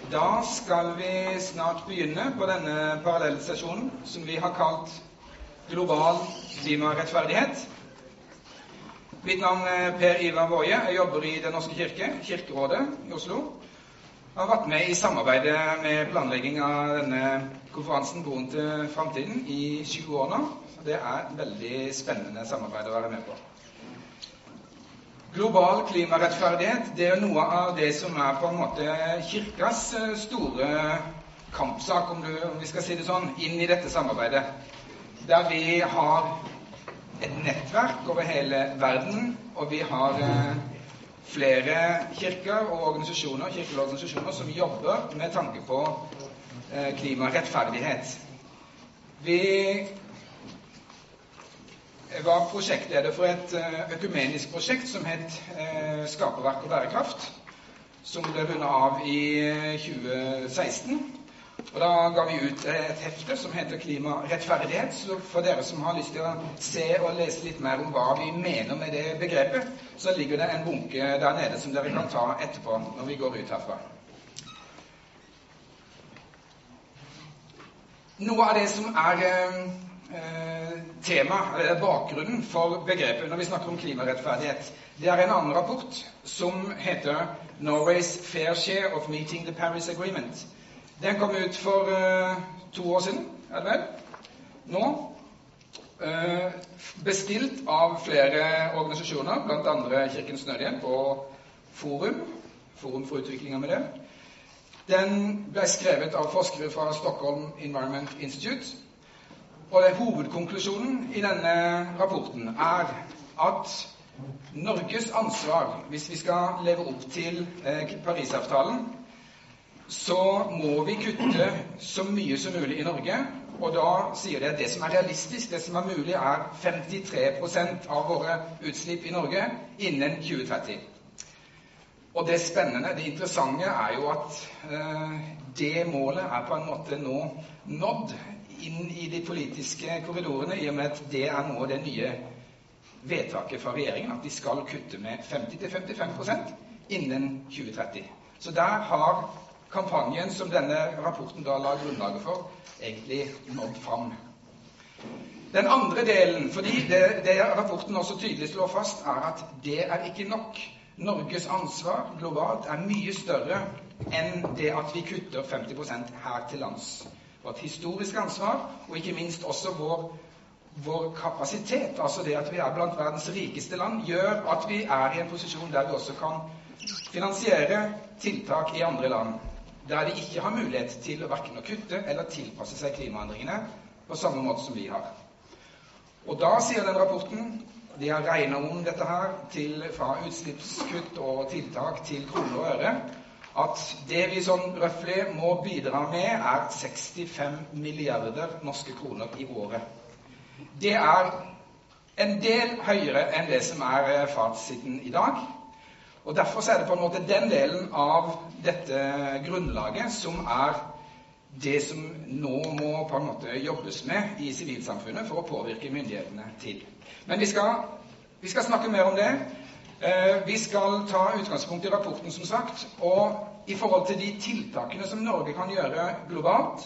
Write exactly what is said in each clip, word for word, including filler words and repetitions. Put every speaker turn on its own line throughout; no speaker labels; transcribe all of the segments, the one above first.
Da skal vi snart begynne på denne parallellsesjonen som vi har kalt Global klimarettferdighet. Mitt navn er Per Ivar Woie. Jeg jobber i Den Norske Kirke, Kirkerådet i Oslo. Jeg har vært med i samarbeidet med planlegging av denne konferansen Broen til Fremtiden i tjue år nå. Det er et veldig spennende samarbeid å være med på. Global klimarettferdighet, det er noe av det som er på en måte kirkas store kampsak, om, du, om vi skal si det sånn, inn i dette samarbeidet. Der vi har et nettverk over hele verden, og vi har eh, flere kirker og organisasjoner, kirkelige organisasjoner som jobber med tanke på eh, klimarettferdighet. Vi Jeg var prosjektleder for et økumenisk prosjekt som het eh, Skaperverk og bærekraft, som ble rundet av i tjue seksten. Og da ga vi ut et hefte som heter Klimarettferdighet, så for dere som har lyst til å se og lese litt mer om hva vi mener med det begrepet, så ligger det en bunke der nede som dere kan ta etterpå når vi går ut herfra. Noe av det som er Eh, tema, eller bakgrunnen for begrepet når vi snakker om klimarettferdighet, det er en annen rapport som heter Norway's Fair Share of Meeting the Paris Agreement. Den kom ut for uh, to år siden, er det vel? Nå. Uh, bestilt av flere organisasjoner, blant andre Kirkens Nødhjelp og Forum, Forum for utvikling av miljø. Den ble skrevet av forskere fra Stockholm Environment Institute. Og hovedkonklusjonen i denne rapporten er at Norges ansvar, hvis vi skal leve opp til eh, Parisavtalen, så må vi kutte så mye som mulig i Norge, og da sier det at det som er realistisk, det som er mulig, er femtitre prosent av våre utslipp i Norge innen tjue tretti. Og det spennende, det interessante er jo at eh, det målet er på en måte nå nådd inn i de politiske korridorene, i og med at det er nå det nye vedtaket fra regjeringen, at de skal kutte med femti til femtifem prosent innen tjue tretti. Så der har kampanjen som denne rapporten da la grunnlaget for, egentlig nådd fram. Den andre delen, fordi det, det rapporten også tydelig slår fast, er at det er ikke nok. Norges ansvar globalt er mye større enn det at vi kutter femti prosent her til lands. Vårt historiske ansvar, og ikke minst også vår, vår kapasitet, altså det at vi er blant verdens rikeste land, gjør at vi er i en posisjon der vi også kan finansiere tiltak i andre land, der de ikke har mulighet til å hverken å kutte eller tilpasse seg klimaendringene på samme måte som vi har. Og da sier den rapporten, de har regnet om dette her til, fra utslippskutt og tiltak til kroner og øre, at det vi sånn røffelig må bidra med er sekstifem milliarder norske kroner i året. Det er en del høyere enn det som er fasiten i dag, og derfor er det på en måte den delen av dette grunnlaget som er det som nå må på en måte jobbes med i sivilsamfunnet for å påvirke myndighetene til. Men vi skal, vi skal snakke mer om det. Vi skal ta utgangspunkt i rapporten, som sagt, og i forhold til de tiltakene som Norge kan gjøre globalt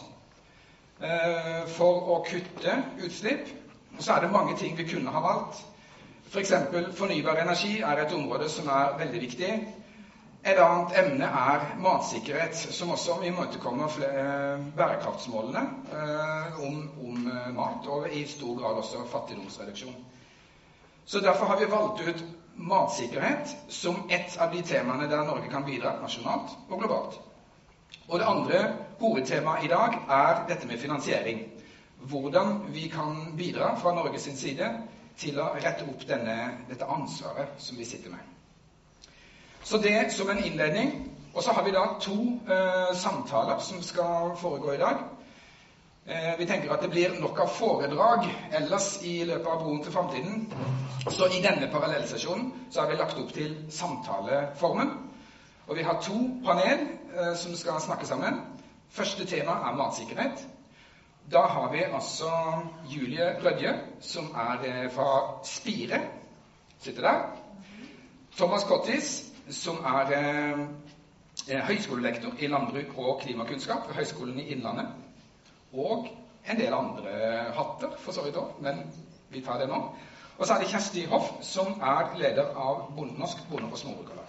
for å kutte utslipp, så er det mange ting vi kunne ha valgt. For eksempel fornybar energi er et område som er veldig viktig. Et annet emne er matsikkerhet, som også imøtekommer bærekraftsmålene om, om mat, og i stor grad også fattigdomsreduksjon. Så derfor har vi valgt ut matsikkerhet som et av de temaene der Norge kan bidra nasjonalt og globalt. Og det andre hovedtemaet i dag er dette med finansiering. Hvordan vi kan bidra fra Norges side til å rette opp denne, dette ansvaret som vi sitter med. Så det som en innledning, og så har vi da to eh, samtaler som skal foregå i dag. Eh, vi tenker at det blir nok av foredrag ellers i løpet av Broen til Fremtiden. Så i denne parallellsesjonen så har vi lagt opp til samtaleformen. Og vi har to panel eh, som skal snakke sammen. Første tema er matsikkerhet. Da har vi altså Julie Rødje, som er eh, fra Spire, sitter der. Thomas Kottis, som er eh, høyskolelektor i landbruk og klimakunnskap ved Høgskolen i Innlandet, og en del andre hatter, for så vidt også, men vi tar det nå. Og så er det Kjersti Hoff, som er leder av Norsk Bonde- og Småbrukarlag.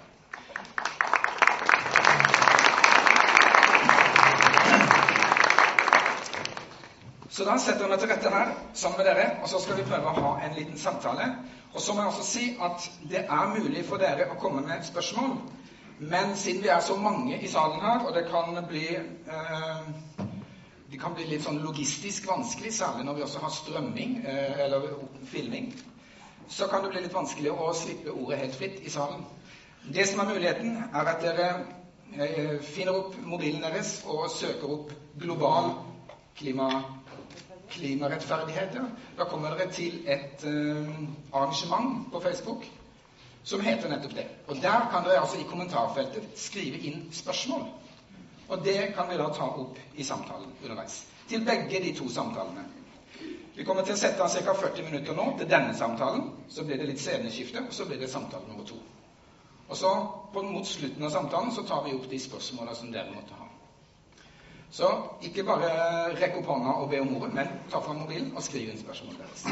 Så da setter jeg meg til rette her sammen med dere, og så skal vi prøve å ha en liten samtale. Og så må jeg også si at det er mulig for dere å komme med spørsmål, men siden vi er så mange i salen her, og det kan bli, eh, det kan bli litt sånn logistisk vanskelig, særlig når vi også har strømming eh, eller filming, så kan det bli litt vanskelig å slippe ordet helt fritt i salen. Det som er muligheten, er at dere eh, finner opp mobilen deres og søker opp global klima klimarettferdigheter. Da kommer dere til et uh, arrangement på Facebook som heter nettopp det. Og der kan dere altså i kommentarfeltet skrive inn spørsmål. Og det kan vi da ta opp i samtalen underveis. Til begge de to samtalene. Vi kommer til å sette av ca. førti minutter nå til denne samtalen. Så blir det litt sceneskifte, og så blir det samtale nummer to. Og så på, mot slutten av samtalen så tar vi opp de spørsmålene som dere måtte ha. Så ikke bare rekk opp hånda og be om ordet, men ta fram mobilen og skriv inn spørsmål deres.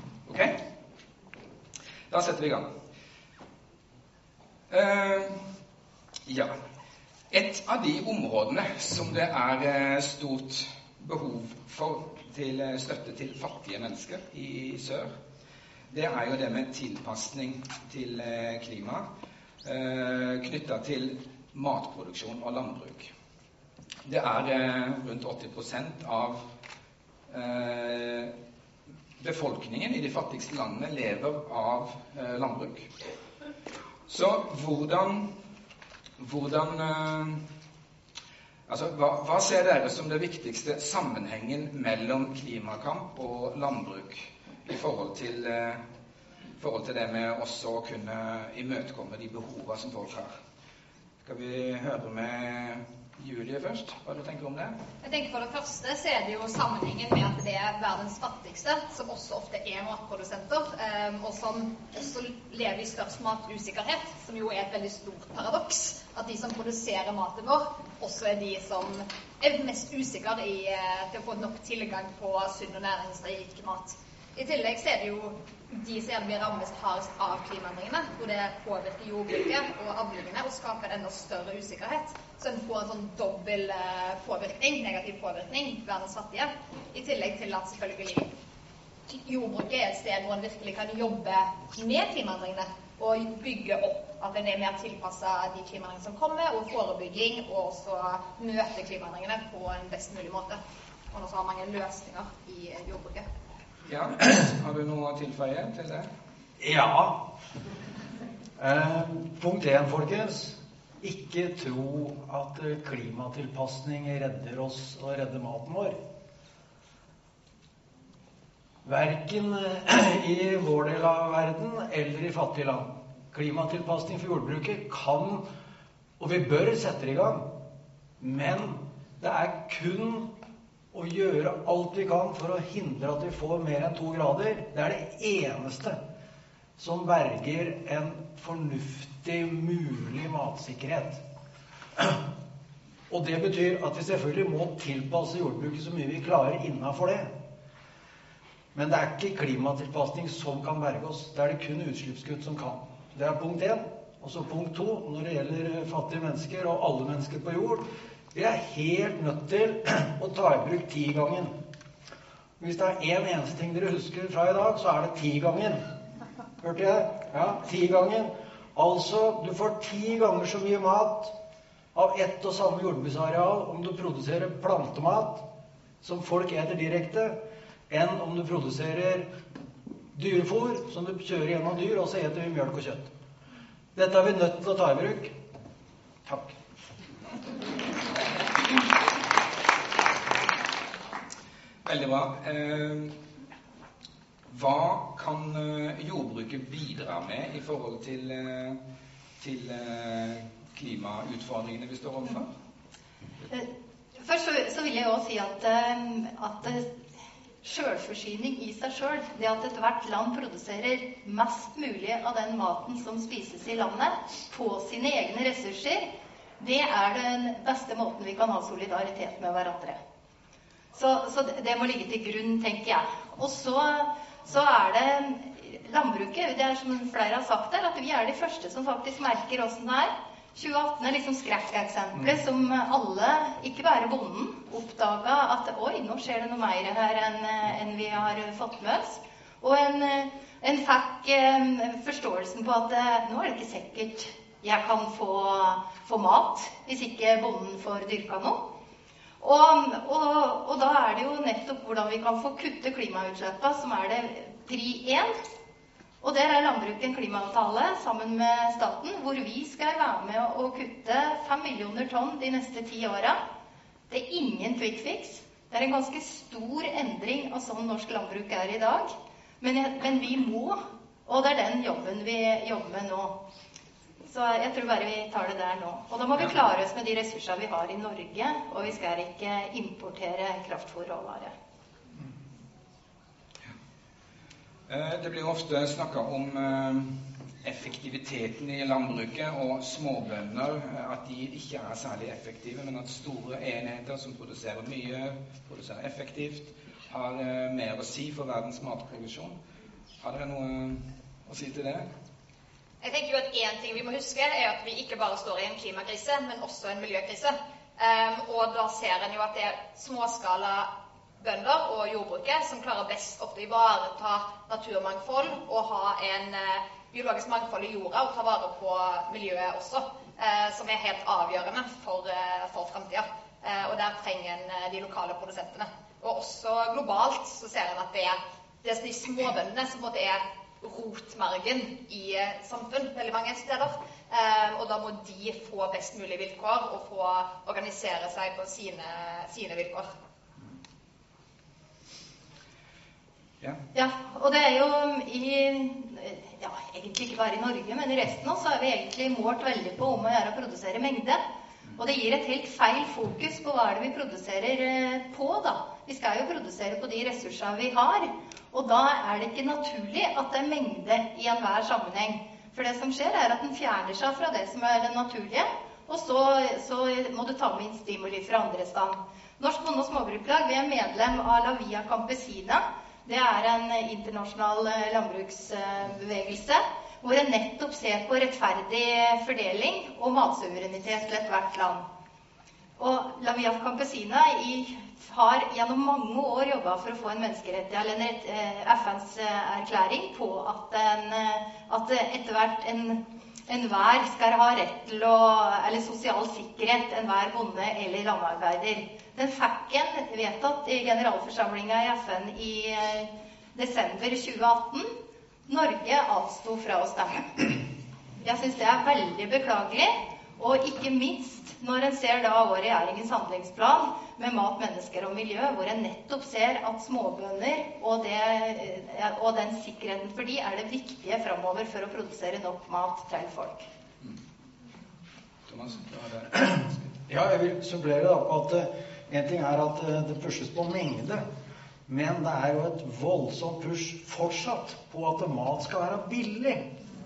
Ok? Da setter vi i gang. Uh, ja. Et av de områdene som det er uh, stort behov for til uh, støtte til fattige mennesker i sør, det er jo det med tilpasning til uh, klima, uh, knyttet til matproduksjon og landbruk. Det er eh, rundt åtti prosent av eh, befolkningen i de fattigste landene lever av eh, landbruk. Så hvordan, hvordan eh, altså, hva, hva ser dere som det viktigste sammenhengen mellom klimakamp og landbruk i forhold til, eh, forhold til det med også å kunne imøtekomme de behovene som folk har? Skal vi høre med Julie først, hva du tenker om det?
Jeg tenker For det første så er det jo sammenhengen med at det er verdens fattigste, som også ofte er matprodusenter, og som også lever i størst matusikkerhet, som jo er et veldig stort paradoks. At de som produserer maten vår, også er de som er mest usikre i, til å få nok tilgang på sunn og næringsrik mat. I tillegg så er det jo de som blir rammet hardest av klimaendringene, hvor det påvirker jordbruket og avlingene og skaper en enda større usikkerhet. Så en får en sånn dobbel påvirkning, negativ påvirkning, verdens fattige. I tillegg til at selvfølgelig jordbruket er et sted hvor en virkelig kan jobbe med klimaendringene og bygge opp at en er mer tilpasset de klimaendringene som kommer, og forebygging, og også møte klimaendringene på en best mulig måte. Og også har mange løsninger i jordbruket.
Ja, har du noe å tilføye til det?
Ja. Eh, punkt én, folkens. Ikke tro at klimatilpasning redder oss og redder maten vår. Hverken i vår del av verden eller i fattige land. Klimatilpasning for jordbruket kan, og vi bør sette det i gang, men det er kun å gjøre alt vi kan for å hindre at vi får mer enn to grader. Det er det eneste som berger en fornuftig, mulig matsikkerhet. Og det betyr at vi selvfølgelig må tilpasse jordbruket så mye vi klarer innenfor det. Men det er ikke klimatilpasning som kan berge oss. Det er det kun utslippskutt som kan. Det er punkt én. Og så punkt to, når det gjelder fattige mennesker og alle mennesker på jord, vi er helt nødt til å ta i bruk ti-gangen. Hvis det er en eneste ting dere husker fra i dag, så er det ti-gangen. Hørte jeg? Ja, ti-gangen. Altså, du får ti ganger så mye mat av ett og samme jordbruksareal om du produserer plantemat som folk eter direkte, enn om du produserer dyrefôr som du kjører gjennom dyr, og så eter vi mjølk og kjøtt. Dette er vi nødt til å ta i bruk. Takk.
Veldig bra. Eh, hva kan jordbruket bidra med i forhold til, til klimautfordringene vi står overfor?
Først så, så vil jeg også si at, at selvforsyning i seg selv, det at et hvert land produserer mest mulig av den maten som spises i landet på sine egne ressurser, det er den beste måten vi kan ha solidaritet med hverandre. Så, så det må ligge til grunn, tenker jeg. Og så, så er det landbruket, det er som flere har sagt her, at vi er de første som faktisk merker hvordan det er. tjue atten er liksom skrekkeksemplet som alle, ikke bare bonden, oppdaget at oi, nå skjer det noe mer her enn, enn vi har fått med oss. Og en, en fikk eh, forståelsen på at eh, nå er det ikke sikkert jeg kan få, få mat hvis ikke bonden får dyrka noe. Og, og, og da er det jo nettopp hvordan vi kan få kutte klimautslippene som er det pri én. Og der er landbruket en klimaavtale sammen med staten, hvor vi skal være med å kutte fem millioner tonn de neste ti åra. Det er ingen quick fix. Det er en ganske stor endring av sånn norsk landbruk er i dag. Men, men vi må, og det er den jobben vi jobber med nå. Så jeg tror bare vi tar det der nå. Og da må vi klare oss med de ressursene vi har i Norge, og vi skal ikke importere kraftfôrråvare.
Det blir ofte snakket om effektiviteten i landbruket og småbønder, at de ikke er særlig effektive, men at store enheter som produserer mye, produserer effektivt, har mer å si for verdens matproduksjon. Har dere noe å si til det?
Jeg tenker jo at en ting vi må huske er at vi ikke bare står i en klimakrise, men også en miljøkrise. Um, og da ser en jo at det er småskala bønder og jordbruket som klarer best ofte å ivareta naturmangfold og ha en uh, biologisk mangfold i jorda og ta vare på miljøet også, uh, som er helt avgjørende for, uh, for fremtiden. Uh, og der trenger en uh, de lokale produsentene. Og også globalt så ser en at det er, det er de småbøndene som på en måte er rotmargen i uh, samfunn veldig mange steder. Uh, og da må de få best mulig vilkår og få organisere seg på sine, sine vilkår.
Ja.
Ja, og det er jo i, ja, egentlig ikke bare i Norge, men i resten også er vi egentlig målt veldig på om å gjøre å produsere mengde. Og det gir et helt feil fokus på hva er det vi produserer på, da. Vi skal jo produsere på de ressursene vi har, og da er det ikke naturlig at det er mengde i enhver sammenheng. For det som skjer er at den fjerner seg fra det som er det naturlige, og så, så må du ta med inn stimuli fra andre stand. Norsk Bonde- og Småbrukarlag, vi er medlem av La Via Campesina. Det er en internasjonal landbruksbevegelse, hvor en nettopp ser på rettferdig fordeling og matsuverenitet til ethvert land. Og La Via Campesina i, har gjennom mange år jobbet for å få en menneskerettighet, eller en rett, F N's erklæring på at, en, at etterhvert en, enhver skal ha rett til å, eller sosial sikkerhet, enhver bonde eller landarbeider. Den fikk en vedtatt i generalforsamlingen i F N i desember tjue atten. Norge avsto fra å stemme. Jeg synes det er veldig beklagelig, og ikke minst når en ser da vår regjeringens handlingsplan med mat, mennesker og miljø, hvor en nettopp ser at småbønder og, det, og den sikkerheten for de er det viktige fremover for å produsere nok mat til folk.
Thomas, hva er det?
Ja, jeg vil supplere da på at en ting er at det pushes på mengde, men det er jo et voldsomt push fortsatt på at mat skal være billig.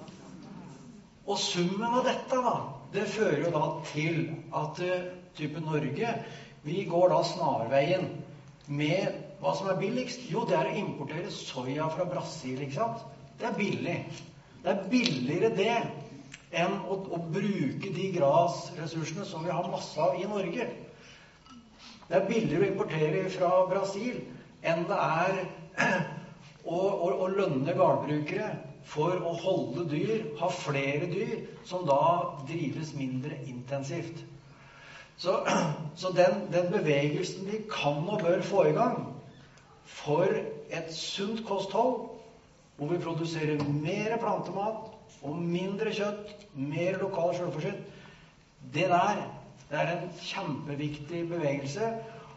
Og summen av dette da, det fører jo da til at type Norge, vi går da snarveien med hva som er billigst. Jo, det er å importere soja fra Brasil, ikke sant? Det er billig. Det er billigere det enn å, å bruke de grasressursene som vi har masse av i Norge. Det er billigere å importere fra Brasil enn det er å, å, å lønne gårdbrukere for å holde dyr, ha flere dyr, som da drives mindre intensivt. Så, så den, den bevegelsen vi kan og bør få i gang for et sunt kosthold, hvor vi produserer mer plantemat og mindre kjøtt, mer lokal selvforsynt, det der, det er en kjempeviktig bevegelse,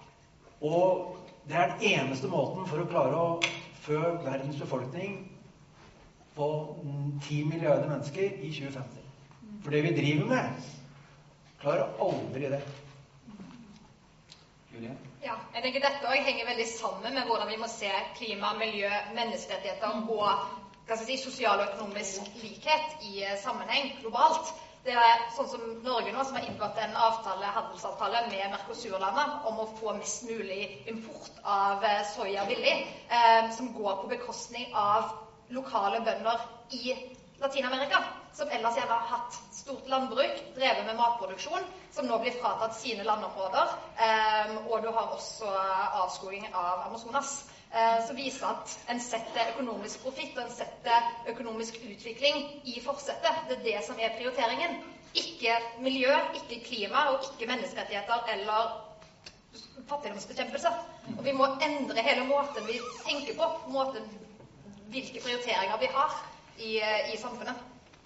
og det er den eneste måten for å klare å fø verdens befolkning på ti milliarder mennesker i tjue femti. For det vi driver med, klarer aldri det.
Julia?
Ja, jeg tenker dette også henger veldig sammen med hvordan vi må se klima, miljø, menneskerettigheter og hva skal jeg si, sosial og økonomisk likhet i sammenheng globalt. Det er sånn som Norge nå, som har inngått en avtale, handelsavtale med Mercosur-landet om å få mest mulig import av soja billig, eh, som går på bekostning av lokale bønder i Latinamerika, som ellers gjerne har hatt stort landbruk, drevet med matproduksjon, som nå blir fratatt sine landområder, eh, og du har også avskoging av Amazonas. Som viser at en setter økonomisk profitt og en setter økonomisk utvikling i forsettet. Det er det som er prioriteringen. Ikke miljø, ikke klima og ikke menneskerettigheter eller fattigdomsbekjempelse. Og vi må endre hele måten vi tenker på, måten, hvilke prioriteringer vi har i, i samfunnet.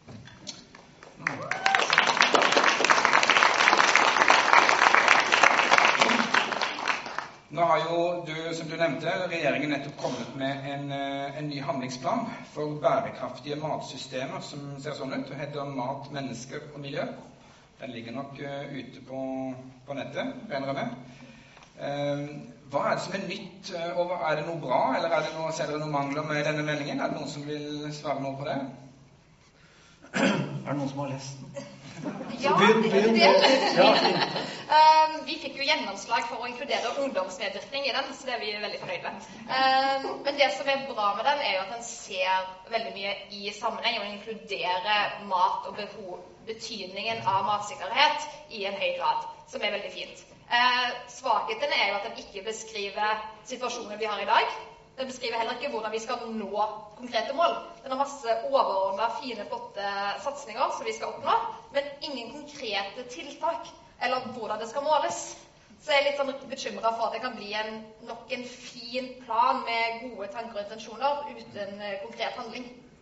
Nå har jo du, som du nevnte, regjeringen nettopp kommet med en, en ny handlingsplan for bærekraftige matsystemer som ser sånn ut, og heter Mat, mennesker og miljø. Den ligger nok uh, ute på, på nettet, regner jeg med. Uh, hva er det som er nytt, og er det noe bra, eller er det noe, ser dere noen mangler med denne meldingen? Er det noen som vil svare noe på det?
Er det noen som har lest den?
Ja, det er det. um, vi fikk jo gjennomslag for å inkludere ungdomsmedvirkning i den, så det er vi veldig fornøyd med. Um, men det som er bra med den, er jo at den ser veldig mye i sammenheng og inkluderer mat og behov, betydningen av matsikkerhet i en høy grad, som er veldig fint. Uh, svakheten er jo at den ikke beskriver situasjonen vi har i dag. Den beskriver heller ikke hvordan vi skal nå konkrete mål. Den har masse overordnede, fine, flotte satsninger som vi skal oppnå, men ingen konkrete tiltak, eller hvordan det skal måles. Så jeg er litt sånn bekymret for at det kan bli en, nok en fin plan med gode tanker og intensjoner uten konkret handling.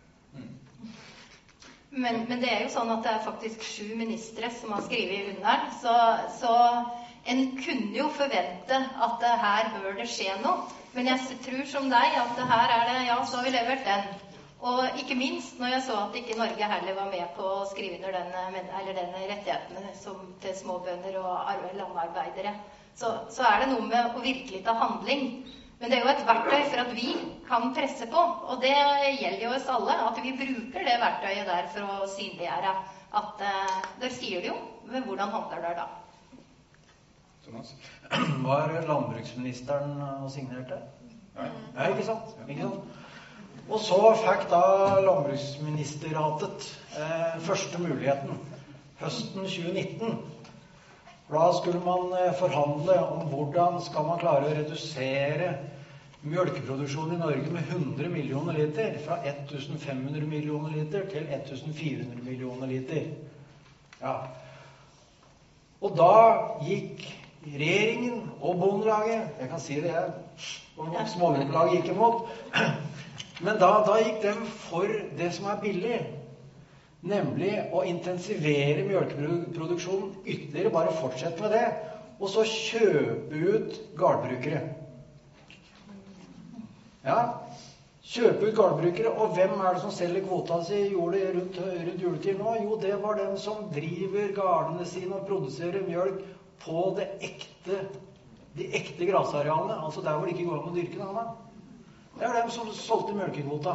Men, men det er jo sånn at det er faktisk sju ministre som har skrevet under, så, så en kunne jo forvente at her bør det skje noe. Men jeg tror som deg at her er det, ja, så har vi levert den. Og ikke minst når jeg så at ikke Norge heller var med på å skrive under denne, eller denne rettighetene som, til småbønder og landarbeidere, så, så er det noe med å virkelig ta handling. Men det er jo et verktøy for at vi kan presse på, og det gjelder jo oss alle, at vi bruker det verktøyet der for å synliggjøre at uh, der sier det jo, men hvordan handler det da?
Thomas?
Var landbruksministeren og signerte? Nei. Nei, ikke sant? Ikke sant? Og så fikk da landbruksministeratet eh, første muligheten høsten tjue nitten. Da skulle man eh, forhandle om hvordan skal man klare å redusere mjølkeproduksjonen i Norge med hundre millioner liter, fra femten hundre millioner liter til fjorten hundre millioner liter. Ja. Og da gikk regjeringen og Bondelaget, jeg kan si det, jeg, småbondelaget gikk imot, men da, da gikk de for det som er billig, nemlig å intensivere mjølkeproduksjonen ytterligere, bare fortsette med det, og så kjøpe ut gårdbrukere. Ja, kjøpe ut gårdbrukere, og hvem er det som selger kvota si gjorde det rundt, rundt juletid nå? Jo, det var dem som driver gardene sine og produserer mjølk på det ekte, de ekte grasarealene, altså der hvor det ikke går an å dyrke den annet. Det er dem som solgte mjølkekvota.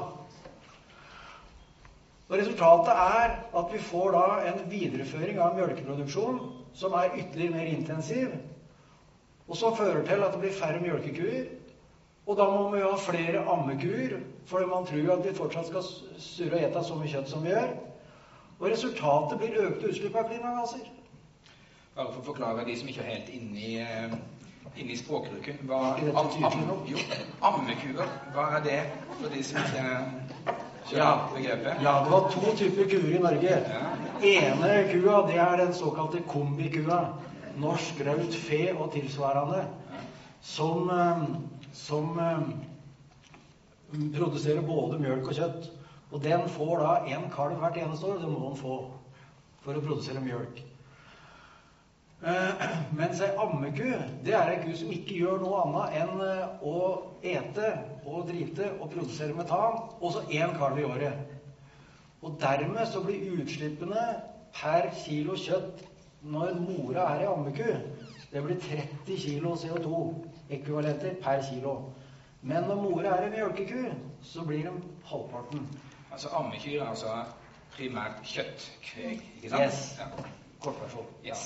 Og resultatet er at vi får da en videreføring av mjølkeproduksjon som er ytterligere mer intensiv, og som fører til at det blir færre mjølkekuer, og da må vi ha flere ammekuer, fordi man tror at vi fortsatt skal surre og ete så mye kjøtt som vi gjør. Og resultatet blir økte utslipp av klimagasser.
Bare for å forklare de som ikke er helt inne i, inne i språkbruken. Hva,
am, am,
jo, ammekuer, hva er det for de som ikke kjører
ja,
begrepet?
Ja, det var to typer kuer i Norge.
Ja.
Ene kua, det er den såkalte kombikua, norsk raut fe og tilsvarende, som, som produserer både mjølk og kjøtt. Og den får da en kalv hvert eneste år, det må den få for å produsere mjølk. Uh, mens en ammeku, det er en ku som ikke gjør noe annet enn uh, å ete og drite og produsere metan, og så en kalv i året. Og dermed så blir utslippene per kilo kjøtt når mora er i ammeku, det blir tretti kilo C O to ekvivalenter per kilo. Men når mora er i mjølkeku, så blir de halvparten.
Altså ammekyr, altså primært kjøttkveg, ikke sant?
Yes.
Ja.
Kortversjon.
Yes.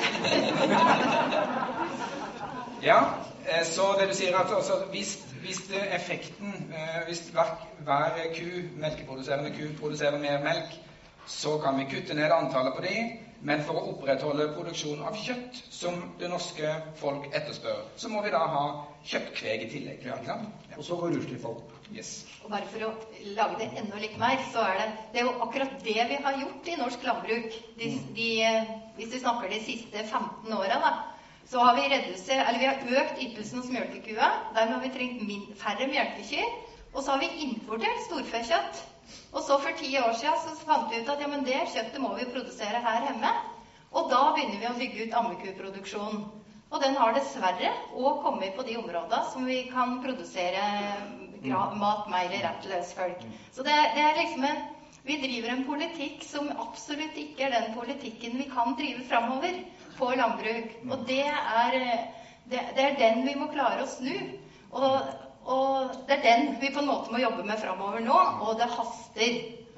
Ja, så det du sier at altså, hvis, hvis effekten, hvis hver, hver ku, melkeproduserende ku produserer mer melk, så kan vi kutte ned antallet på de, men for å opprettholde produksjon av kjøtt, som det norske folk etterspør, så må vi da ha kjøttkveg i tillegg. Ja, ikke sant? Ja.
Og så går utslippet opp.
Yes.
Og bare for å lage det enda litt mer, så er det, det er jo akkurat det vi har gjort i norsk landbruk. De, de, hvis vi snakker de siste femten åra, da, så har vi redusert, eller vi har økt ytelsen hos mjølkekua. Dermed har vi trengt min, færre mjølkekyr. Og så har vi importert storfekjøtt. Og så for ti år siden så fant vi ut at ja, men det kjøttet må vi produsere her hjemme. Og da begynner vi å bygge ut ammekuproduksjonen. Og den har dessverre også kommet på de områdene som vi kan produsere mat mer rett løs folk. Så det, det er liksom en, vi driver en politikk som absolutt ikke er den politikken vi kan drive fremover på landbruk. Og det er, det, det er den vi må klare å snu. Og, og det er den vi på en måte må jobbe med fremover nå, og det haster.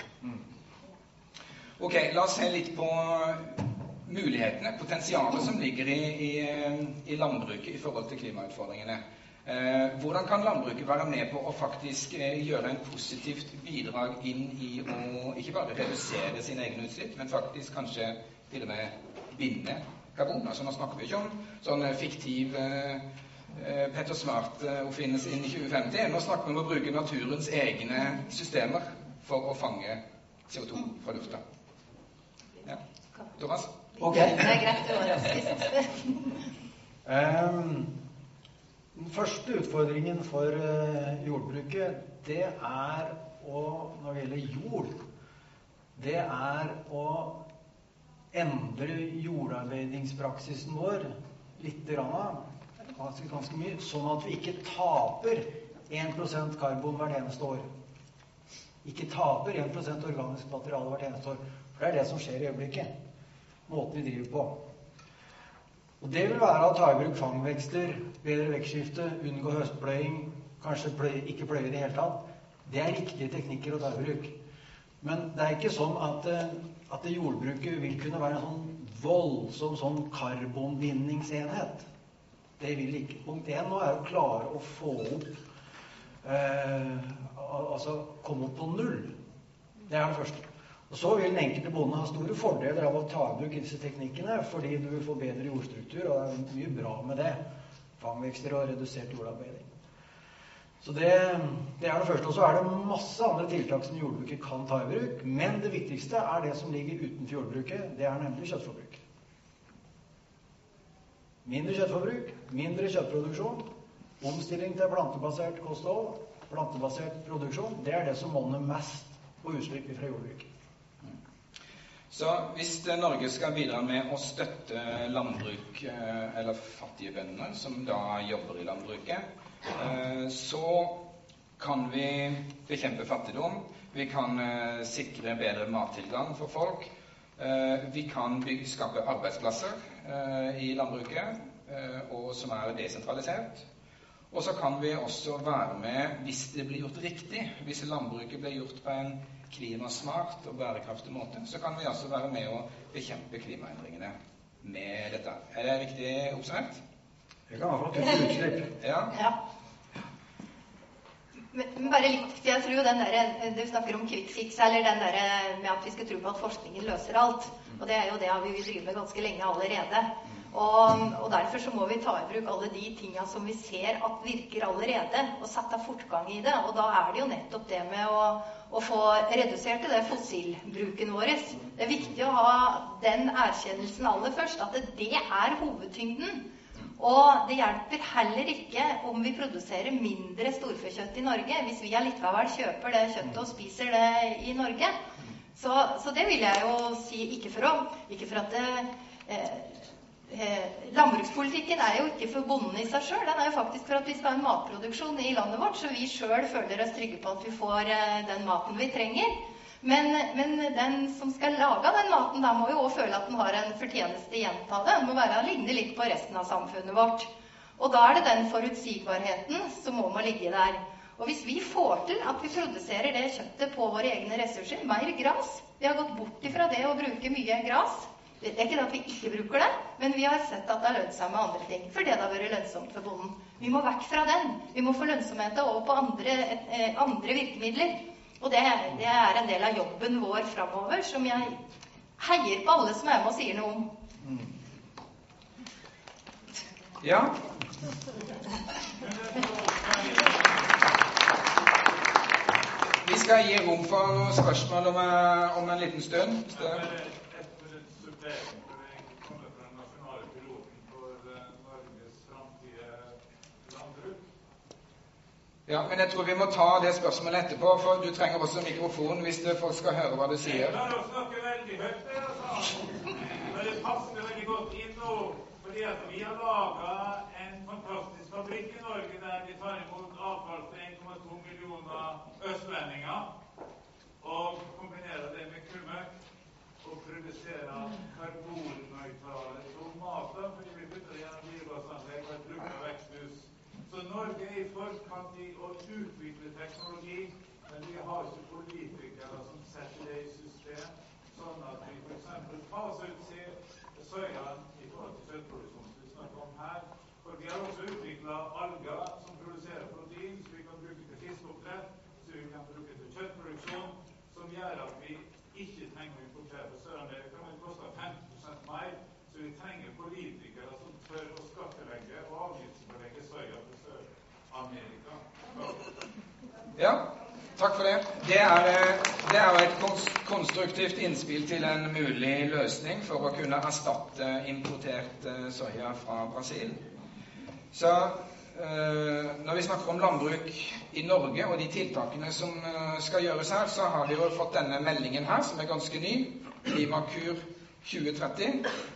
Ok, la oss se litt på mulighetene, potensialet som ligger i, i, i landbruket i forhold til klimautfordringene. Eh, hvordan kan landbruket være med på å faktisk eh, gjøre en positivt bidrag inn i å ikke bare redusere sine egne utslipp, men faktisk kanskje til og med binde karbon? Altså nå snakker vi ikke om sånn fiktiv eh, Petter Smart-oppfinnelse inn i tjue femti. Nå snakker vi om å bruke naturens egne systemer for å fange C O to fra lufta. Ja, Thomas?
Ok.
Det er greit å være rasist.
Um, den første utfordringen for uh, jordbruket, det er å, når det gjelder jord, det er å endre jordarbeidingspraksisen vår litt grann, ganske, ganske mye, sånn at vi ikke taper en prosent karbon hvert eneste år. Ikke taper en prosent organisk materiale hvert eneste år. For det er det som skjer i øyeblikket. Måten vi driver på. Og det vil være å ta i bruk fangvekster, bedre vekstskifte, unngå høstpløying, kanskje pløy, ikke pløye i det hele tatt. Det er riktige teknikker å ta i bruk. Men det er ikke sånn at, at det jordbruket vil kunne være en sånn voldsom sånn karbonbindingsenhet. Det vil ikke. Punkt én nå er å klare å få opp, eh, altså komme opp på null. Det er det første. Og så vil den enkelte bonde ha store fordeler av å ta i bruk disse teknikkene, fordi du vil få bedre jordstruktur, og det er mye bra med det. Fangvekster og redusert jordarbeiding. Så det, det er det første. Og så er det masse andre tiltak som jordbruket kan ta i bruk, men det viktigste er det som ligger utenfor jordbruket. Det er nemlig kjøttforbruk. Mindre kjøttforbruk, mindre kjøttproduksjon, omstilling til plantebasert kosthold, plantebasert produksjon, det er det som monner mest på utslipp fra jordbruket.
Så hvis Norge skal bidra med å støtte landbruk, eller fattige bønder som da jobber i landbruket, så kan vi bekjempe fattigdom, vi kan sikre bedre mattilgang for folk, vi kan bygge, skape arbeidsplasser i landbruket, og som er desentralisert. Og så kan vi også være med, hvis det blir gjort riktig, hvis landbruket blir gjort på en klimasmart og bærekraftig måte, så kan vi altså være med å bekjempe klimaendringene med dette. Er det riktig oppsummert?
Det kan i hvert fall kutte utslipp.
Ja.
Ja. Men bare litt, for jeg tror jo den der, du snakker om quick fix, eller den der med at vi skal tro på at forskningen løser alt, og det er jo det vi vil drive med ganske lenge allerede. Og, og derfor så må vi ta i bruk alle de tingene som vi ser at virker allerede, og sette fortgang i det. Og da er det jo nettopp det med å, å få redusert det fossilbruken vår. Det er viktig å ha den erkjennelsen aller først, at det, det er hovedtyngden. Og det hjelper heller ikke om vi produserer mindre storfekjøtt i Norge, hvis vi allikevel kjøper det kjøttet og spiser det i Norge. Så, så det vil jeg jo si, ikke for, å, ikke for at det... Eh, Eh, landbrukspolitikken er jo ikke for bonden i seg selv, den er jo faktisk for at vi skal ha en matproduksjon i landet vårt, så vi selv føler oss trygge på at vi får eh, den maten vi trenger. Men, men den som skal lage den maten, da må jo også føle at den har en fortjeneste igjen på det. Den må være ligne litt på resten av samfunnet vårt. Og da er det den forutsigbarheten som må, må ligge der. Og hvis vi får til at vi produserer det kjøttet på våre egne ressurser, mer gras, vi har gått bort ifra det å bruke mye gras. Det er ikke det at vi ikke bruker det, men vi har sett at det er lønnsomt med andre ting, for det har vært lønnsomt for bonden. Vi må vekk fra den. Vi må få lønnsomheten over på andre, eh, andre virkemidler. Og det, det er en del av jobben vår fremover, som jeg heier på alle som er med og sier noe om.
Ja. Vi skal gi rom for noen spørsmål om, om en liten stund. Så. Ja, men jeg tror vi må ta det spørsmålet etterpå, for du trenger også mikrofon hvis folk skal høre hva du sier.
Jeg klarer å snakke veldig høyt, det, altså. Men det passer veldig godt inn nå, fordi at vi har laget en fantastisk fabrikk i Norge der vi tar imot avfall for en komma to millioner østlendinger, og kombinerer det med kumøk, og produserer karbonnøytrale tomater, fordi vi putter gjennom biogassanlegg og et lukket veksthus. Så Norge er i forkant i å utvikle teknologi, men vi har ikke politikere som setter det i system, sånn at vi for eksempel faser ut soyaen i forhold til kjøttproduksjon som vi snakker om her. For vi har også utviklet alger som produserer protein, så vi kan bruke til fiskeoppdrett, så vi kan bruke til kjøttproduksjon, som gjør at vi ikke trenger å importere fra Sør-Amerika, men det koster femten prosent mer, så vi trenger politikere som tør å skattelegge og avgiftsbelegge soya fra Sør-Amerika.
Ja, takk for det. Det er, det er et konstruktivt innspill til en mulig løsning for å kunne erstatte importert soya fra Brasil. Så øh, når vi snakker om landbruk i Norge og de tiltakene som øh, skal gjøres her, så har vi jo fått denne meldingen her, som er ganske ny, Klimakur tjue tretti.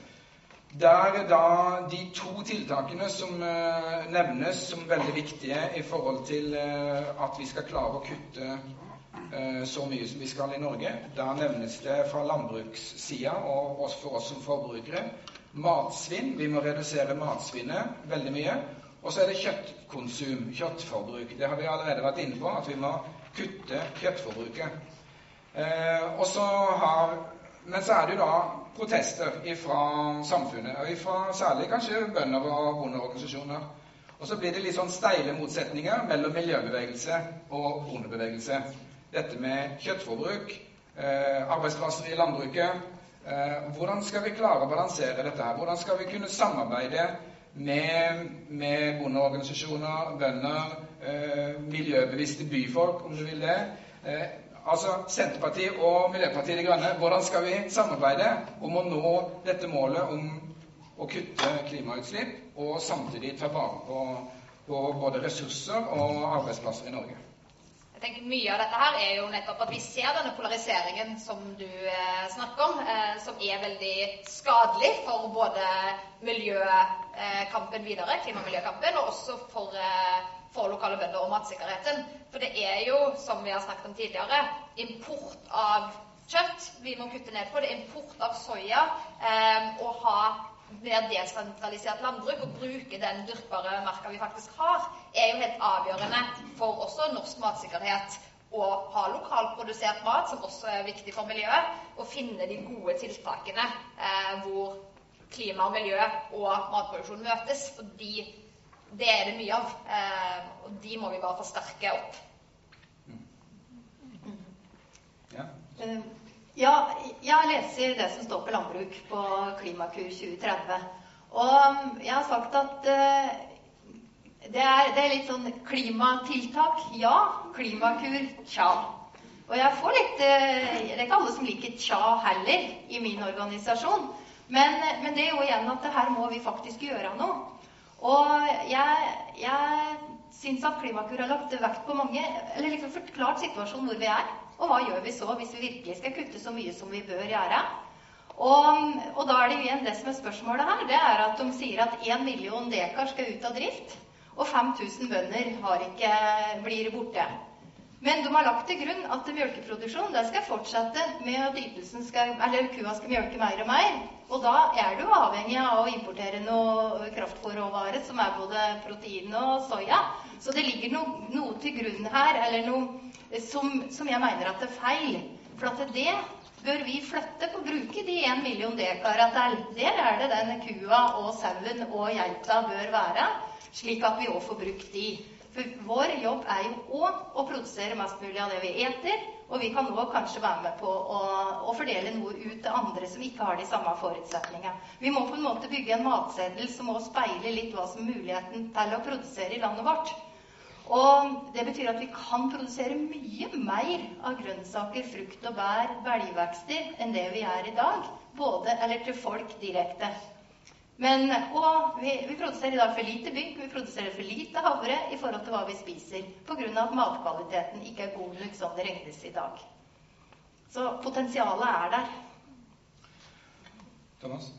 Der da de to tiltakene som uh, nevnes som veldig viktige i forhold til uh, at vi skal klare å kutte uh, så mye som vi skal i Norge, da nevnes det fra landbrukssiden og også for oss som forbrukere matsvinn. Vi må redusere matsvinnet veldig mye. Og så er det kjøttkonsum, kjøttforbruk. Det har vi allerede vært inne på, at vi må kutte kjøttforbruket. Uh, og så har Men så er det jo da protester fra samfunnet, og fra særlig kanskje bønder og bondeorganisasjoner. Og så blir det litt sånn steile motsetninger mellom miljøbevegelse og bondebevegelse. Dette med kjøttforbruk, eh, arbeidsplasser i landbruket. Eh, hvordan skal vi klare å balansere dette her? Hvordan skal vi kunne samarbeide med, med bondeorganisasjoner, bønder, eh, miljøbevisste byfolk, om du vil det? Eh, Altså Senterpartiet og Miljøpartiet De Grønne, hvordan skal vi samarbeide om å nå dette målet om å kutte klimautslipp og samtidig ta vare på, på både ressurser og arbeidsplasser i Norge?
Jeg tenker Mye av dette her er jo nettopp at vi ser denne polariseringen som du eh, snakker om, eh, som er veldig skadelig for både miljøkampen videre, klimamiljøkampen, og også for eh, for lokale bønder og matsikkerheten. For det er jo, som vi har snakket om tidligere, import av kjøtt vi må kutte ned på. Det er import av soya, eh, og ha mer desentralisert landbruk og bruke den dyrkbare marka vi faktisk har, er jo helt avgjørende for også norsk matsikkerhet. Og ha lokalprodusert mat, som også er viktig for miljøet, og finne de gode tiltakene eh, hvor klima og miljø og matproduksjon møtes, fordi det er det mye av, eh, og de må vi bare forsterke opp.
Ja.
Uh, ja, jeg leser det som står på landbruk på Klimakur tjue tretti. Og jeg har sagt at uh, det, er, det er litt sånn klimatiltak, ja, klimakur, tja. Og jeg får litt, uh, det er ikke alle som liker tja heller i min organisasjon, men, men det er jo igjen at her må vi faktisk gjøre noe. Og jeg, jeg synes at Klimakur har lagt vekt på mange, eller liksom forklart situasjonen hvor vi er, og hva gjør vi så hvis vi virkelig skal kutte så mye som vi bør gjøre. Og, og da er det jo igjen det som er spørsmålet her, det er at de sier at en million dekar skal ut av drift, og fem tusen bønder har ikke, blir borte. Men de har lagt til grunn at mjølkeproduksjon det skal fortsette med at ytelsen skal, eller kua skal mjølke mer og mer. Og da er du avhengig av å importere noe kraftfôrråvarer matvarer, som er både protein og soya. Så det ligger no, noe til grunn her, eller noe som, som jeg mener at det er feil. For at det bør vi flytte på å bruke de en million dekar til. Der er det den kua og sauen og geita bør være, slik at vi også får brukt de. For vår jobb er jo også å produsere mest mulig av det vi eter, og vi kan også kanskje være med på å, å fordele noe ut til andre som ikke har de samme forutsetningene. Vi må på en måte bygge en matseddel som må speile litt hva som er muligheten til å produsere i landet vårt. Og det betyr at vi kan produsere mye mer av grønnsaker, frukt og bær, belgvekster enn det vi er i dag, både eller til folk direkte. Men, og vi, vi produserer i dag for lite bygg, vi produserer for lite havre i forhold til hva vi spiser, på grunn av at matkvaliteten ikke er god nok som det regnes i dag. Så potensialet er der.
Thomas?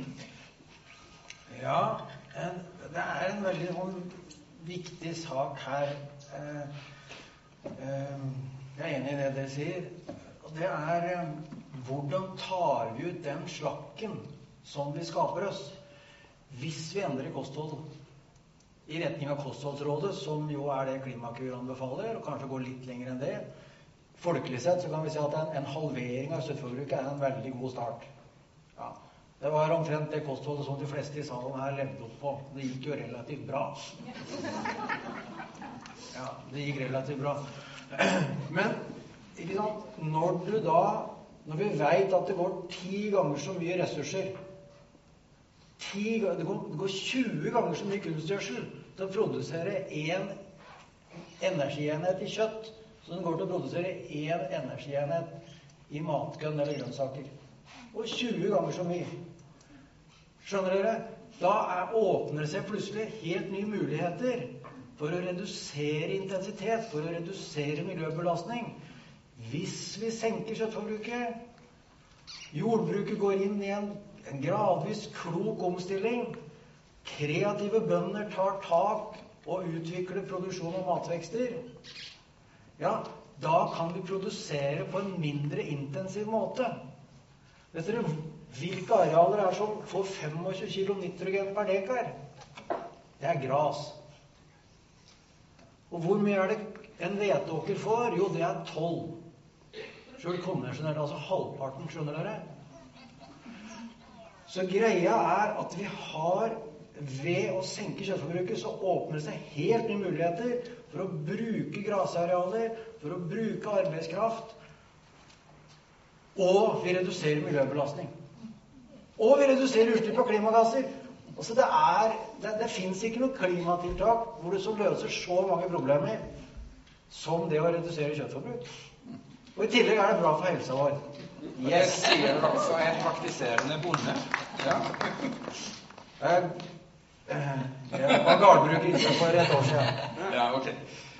Ja, en, det er en veldig sånn viktig sak her. Eh, eh, jeg er enig i det dere sier. Og det er eh, hvordan tar vi ut den slakken som vi skaper oss, hvis vi endrer kosthold i retning av kostholdsrådet, som jo er det Klimakur anbefaler, og kanskje går litt lenger enn det. Folkelig sett så kan vi si at en, en halvering av kjøttforbruket er en veldig god start. Ja. Det var omtrent det kostholdet som de fleste i salen her levde opp på. Det gikk jo relativt bra. Ja, det gikk relativt bra. Men ikke sant, når du da, når vi vet at det går ti ganger så mye ressurser, ti, det, går, det går tjue ganger så mye kunstgjødsel til å produsere en energienhet i kjøtt, så den går til å produsere en energienhet i matgønn eller grønnsaker. Og tjue ganger så mye. Skjønner dere? Da er, åpner det seg plutselig helt nye muligheter for å redusere intensitet, for å redusere miljøbelastning. Hvis vi senker kjøttforbruket, jordbruket går inn i en, en gradvis klok omstilling, kreative bønder tar tak og utvikler produksjon av matvekster, ja, da kan vi produsere på en mindre intensiv måte. Vet dere, hvilke arealer er som får tjuefem kilo nitrogen per dekar? Det er gras. Og hvor mye er det en hveteåker får? Jo, det er tolv. Selv konvensjonelt, altså halvparten, skjønner dere? Så greia er at vi har, ved å senke kjøttforbruket, så åpner det seg helt nye muligheter for å bruke grasarealer, for å bruke arbeidskraft, og vi reduserer miljøbelastning. Og vi reduserer utslipp av klimagasser. Altså det, er, det, det finnes ikke noe klimatiltak hvor det som løser så mange problemer som det å redusere kjøttforbruk. Og i tillegg er det bra for helsa vår.
Yes. Det sier altså en praktiserende bonde. Ja.
Jeg, jeg var gardbruker for et år siden.
Ja, ok.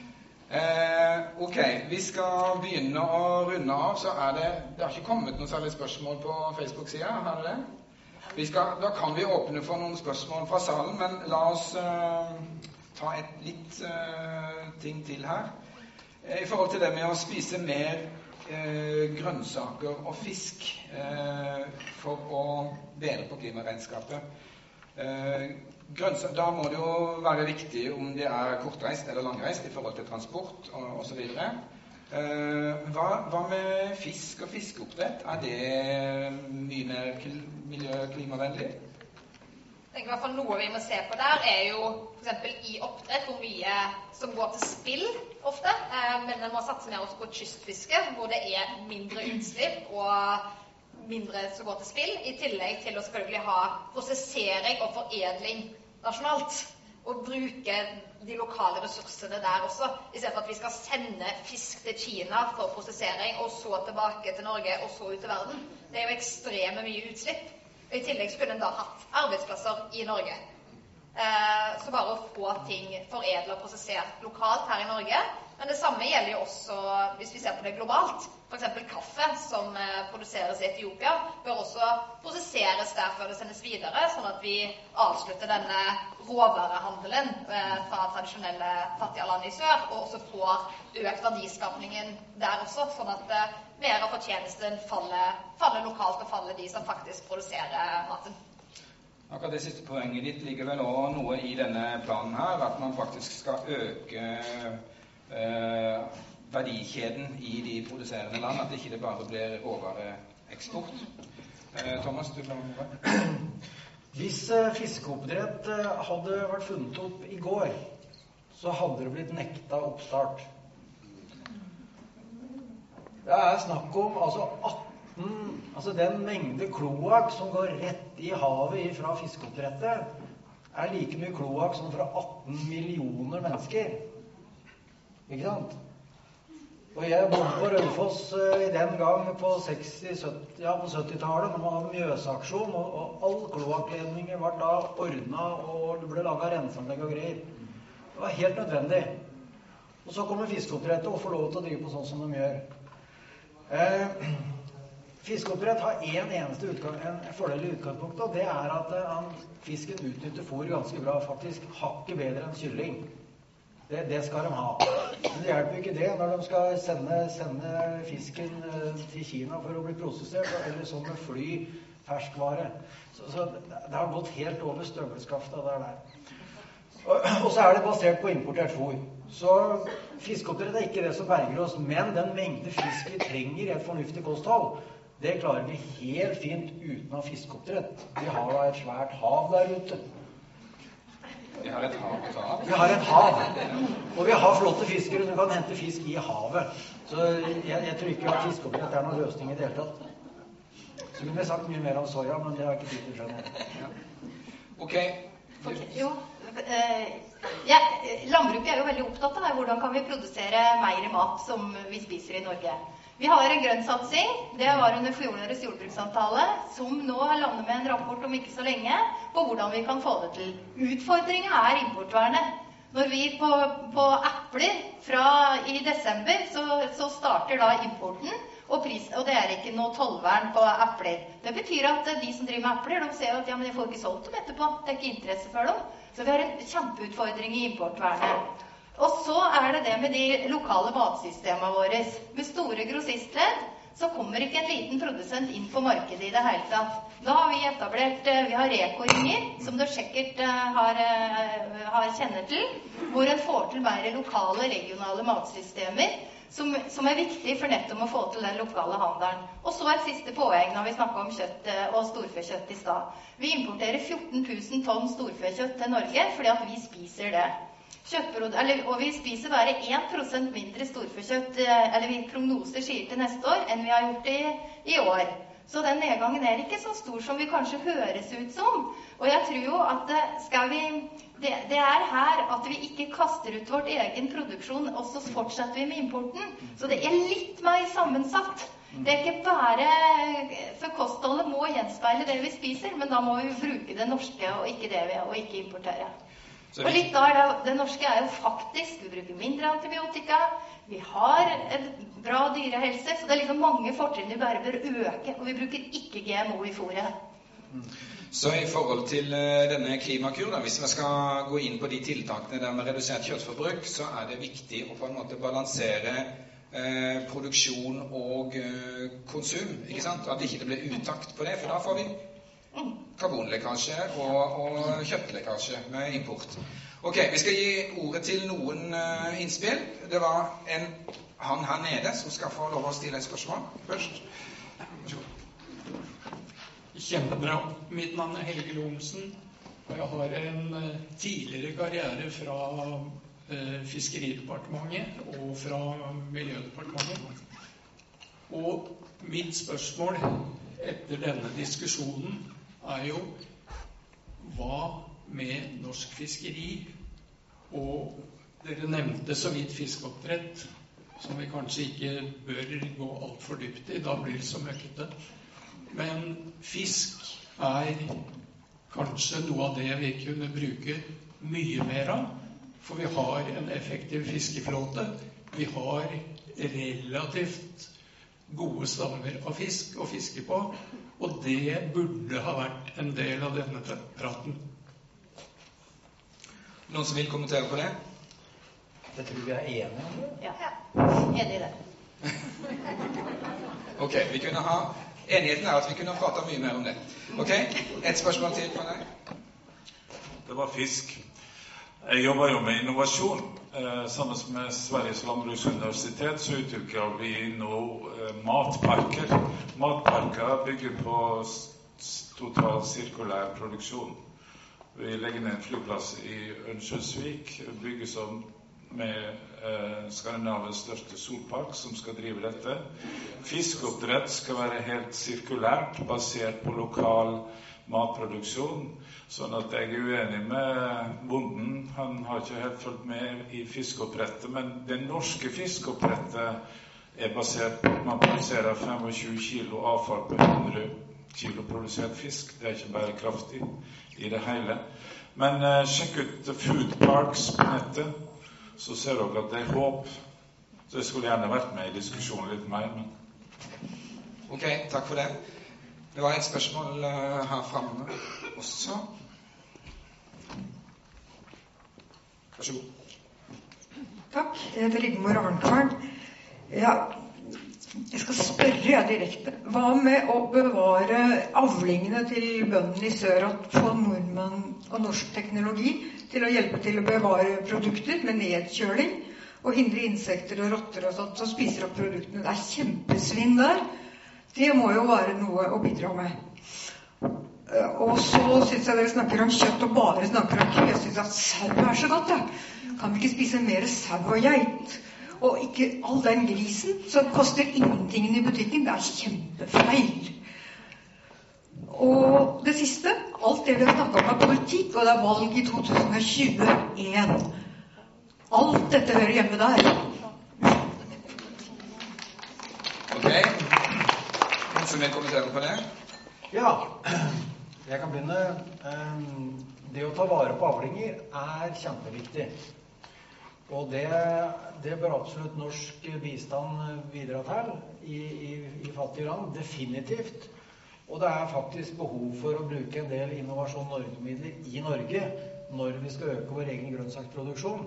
Eh, ok, vi skal begynne å runde av, så er det, det har ikke kommet noen særlig spørsmål på Facebook-siden, har det det? Vi skal, da kan vi åpne for noen spørsmål fra salen, men la oss uh, ta et litt uh, ting til her. I forhold til det med å spise mer uh, grønnsaker og fisk uh, for å dele på klimaregnskapet. Uh, grønnsaker, da må det jo være viktig om det er kortreist eller langreist i forhold til transport og, og så videre. Uh, hva, hva med fisk og fiskeoppdrett? Er det mye mer miljø-klimavennlig?
Jeg tenker i hvert fall noe vi må se på der er jo for eksempel i oppdrett hvor mye som går til spill ofte, uh, men man må satse mer også på kystfiske hvor det er mindre utslipp og mindre som går til spill, i tillegg til å selvfølgelig ha prosessering og foredling nasjonalt. Og bruke de lokale ressursene der også, i stedet for at vi skal sende fisk til Kina for prosessering, og så tilbake til Norge, og så ut til verden. Det er jo ekstreme mye utslipp. Og i tillegg skulle en da hatt arbeidsplasser i Norge. Eh, så bare å få ting foredlet og prosessert lokalt her i Norge. Men det samme gjelder jo også hvis vi ser på det globalt. For eksempel kaffe som eh, produseres i Etiopia, bør også prosesseres der før det sendes videre, sånn at vi avslutter denne råvarehandelen eh, fra tradisjonelle fattige land i sør, og også får økt verdiskapningen der også, sånn at eh, mer av fortjenesten faller, faller lokalt og faller de som faktisk produserer maten.
Akkurat det siste poenget ditt ligger vel også noe i denne planen her, at man faktisk skal øke eh, verdikjeden i de produserende land, at ikke det bare blir råvareeksport. Eh, Thomas, du vil ha noe?
Hvis eh, fiskeoppdrett eh, hadde vært funnet opp i går, så hadde det blitt nekta oppstart. Det er snakk om altså atten, altså den mengde kloakk som går rett i havet fra fiskeoppdrettet, er like mye kloakk som fra atten millioner mennesker. Ikke sant? Og jeg bodde på Rødfoss uh, i den gang på seksti sytti, ja, på syttitallet, når man hadde Mjøsaksjon, og, og all kloakkledninger var da ordnet, og det ble laget renseanlegg og greier. Det var helt nødvendig. Og så kommer fiskeoppdrettet og får lov til å drive på sånn som de gjør. Eh, fiskeoppdrett har en eneste utgang, en fordel i utgangspunktet, og det er at uh, fisken utnytter fôr ganske bra, faktisk hakket bedre enn kylling. Det, det skal de ha. Men det hjelper ikke det når de skal sende, sende fisken uh, til Kina for å bli prosessert, eller sånn med fly, ferskvare. Så, så det har gått helt over støvelskaftet der der. Og, og så er det basert på importert fôr. Så fiskeoppdrett er ikke det som berger oss, men den mengde fisk vi trenger i et fornuftig kosthold, det klarer vi helt fint uten å ha fiskeoppdrett. Vi har da et svært hav der ute.
Vi har et hav, et hav.
Vi har et hav. Og vi har flotte fiskere som kan hente fisk i havet. Så jeg, jeg tror ikke at fiskeoppdrett er noen løsning i det hele tatt. Så kunne vi sagt mye mer om soja, men det har ikke tid til å skjønne.
Ja. Ok.
Okay, jo. Eh, ja, landbruket er jo veldig opptatt av hvordan kan vi produsere mer mat som vi spiser i Norge. Vi har en grønnsatsing, det var under fjorårets jordbruksavtale, som nå har landet med en rapport om ikke så lenge, på hvordan vi kan få det til. Utfordringen er importvernet. Når vi på, på epler fra i desember, så, så starter da importen, og, pris, og det er ikke noe tollvern på epler. Det betyr at de som driver med epler, de ser at ja, men jeg får ikke solgt dem etterpå, det er ikke interesse for dem. Så vi har en kjempeutfordring i importvernet. Og så er det det med de lokale matsystemene våre. Med store grossistledd så kommer ikke en liten produsent inn på markedet i det hele tatt. Da har vi etablert, vi har Reko-ringer, som du sikkert har, har kjenner til, hvor en får til mer lokale, regionale matsystemer, som, som er viktig for nettopp å få til den lokale handelen. Og så er siste poeng når vi snakker om kjøtt og storfekjøtt i stad. Vi importerer fjorten tusen tonn storfekjøtt til Norge fordi at vi spiser det. Eller, og vi spiser bare én prosent mindre storfekjøtt, eller vi prognoser sier til neste år, enn vi har gjort i, i år. Så den nedgangen er ikke så stor som vi kanskje høres ut som. Og jeg tror jo at skal vi, det, det er her at vi ikke kaster ut vårt egen produksjon, og så fortsetter vi med importen. Så det er litt mer sammensatt. Det er ikke bare, for kostholdet må gjenspeile det vi spiser, men da må vi bruke det norske og ikke det vi og ikke importere. Og litt da er det, det norske er jo faktisk, vi bruker mindre antibiotika, vi har en bra dyrehelse, så det er liksom mange fortrinn vi bare bør øke, og vi bruker ikke G M O i fôret.
Så i forhold til denne klimakur, da, hvis vi skal gå inn på de tiltakene der med redusert kjøttforbruk, så er det viktig å på en måte balansere eh, produksjon og eh, konsum, ikke sant? At ikke det blir uttakt på det, for da får vi karbonlekkasje og, og kjøttlekkasje med import. Ok, vi skal gi ordet til noen uh, innspill. Det var en, han her nede som skal få lov å stille et spørsmål først.
Kjempebra. Mitt navn er Helge Lorentzen, og jeg har en uh, tidligere karriere fra uh, Fiskeridepartementet og fra Miljødepartementet. Og mitt spørsmål etter denne diskusjonen er jo hva med norsk fiskeri, og dere nevnte så vidt fiskeoppdrett, som vi kanskje ikke bør gå alt for dypt i, da blir det så møkkete. Men fisk er kanskje noe av det vi kunne bruke mye mer av, for vi har en effektiv fiskeflåte, vi har relativt gode stammer av fisk å fiske på, og det burde ha vært en del av denne praten.
Noen som vil kommentere på det?
Det tror vi er enige om det.
Ja, enig i det.
Ok, vi kunne ha, enigheten er at vi kunne ha pratet mye mer om det. Ok, et spørsmål til på deg.
det var fisk. Jeg jobber jo med innovasjon. Eh, sammen med Sveriges landbruksuniversitet så utvikler vi nå eh, matparker. Matparker bygger på total sirkulær produksjon. Vi legger ned en flyplass i Ørnskjøsvik, bygges om med eh, Skandinaviens største solpark som skal drive dette. Fiskeoppdrett skal være helt sirkulært, basert på lokal matproduksjon, sånn at jeg er uenig med bonden. Han har ikke helt fulgt med i fiskeoppdrettet, men det norske fiskeoppdrettet er basert på at man produserer tjuefem kilo avfall på hundre kilo produsert fisk. Det er ikke bærekraftig i det hele. Men eh, sjekk ut Food Parks på nettet, så ser dere at det er håp. Så jeg skulle gjerne vært med i diskusjonen litt mer. Men...
Ok, takk for det. Det var et spørsmål uh, her fremme også. Vær så god.
Takk, jeg heter Rigmor Arnkvern. Ja, jeg skal spørre jeg direkte. Hva med å bevare avlingene til bøndene i sør, at få nordmenn og norsk teknologi til å hjelpe til å bevare produkter med nedkjøling og hindre insekter og rotter og sånt som spiser opp produktene? Det er kjempesvinn der. Det må jo være noe å bidra med. Og så synes jeg dere snakker om kjøtt og bare snakker om ku. Jeg synes at sau er så godt, ja. Kan vi ikke spise mer sau og geit? Og ikke all den grisen som koster ingenting i butikken. Det er kjempefeil. Og det siste, alt det vi har snakket om er politikk, og det er valg i to tusen og tjueen. Alt dette hører hjemme der.
Ok. Som vil kommentere på det?
Ja, jeg kan begynne. Det å ta vare på avlinger er kjempeviktig. Og det, det bør absolutt norsk bistand bidra til i, i, i fattige land, definitivt. Og det er faktisk behov for å bruke en del Innovasjon Norge-midler i Norge når vi skal øke vår egen grønnsaksproduksjon.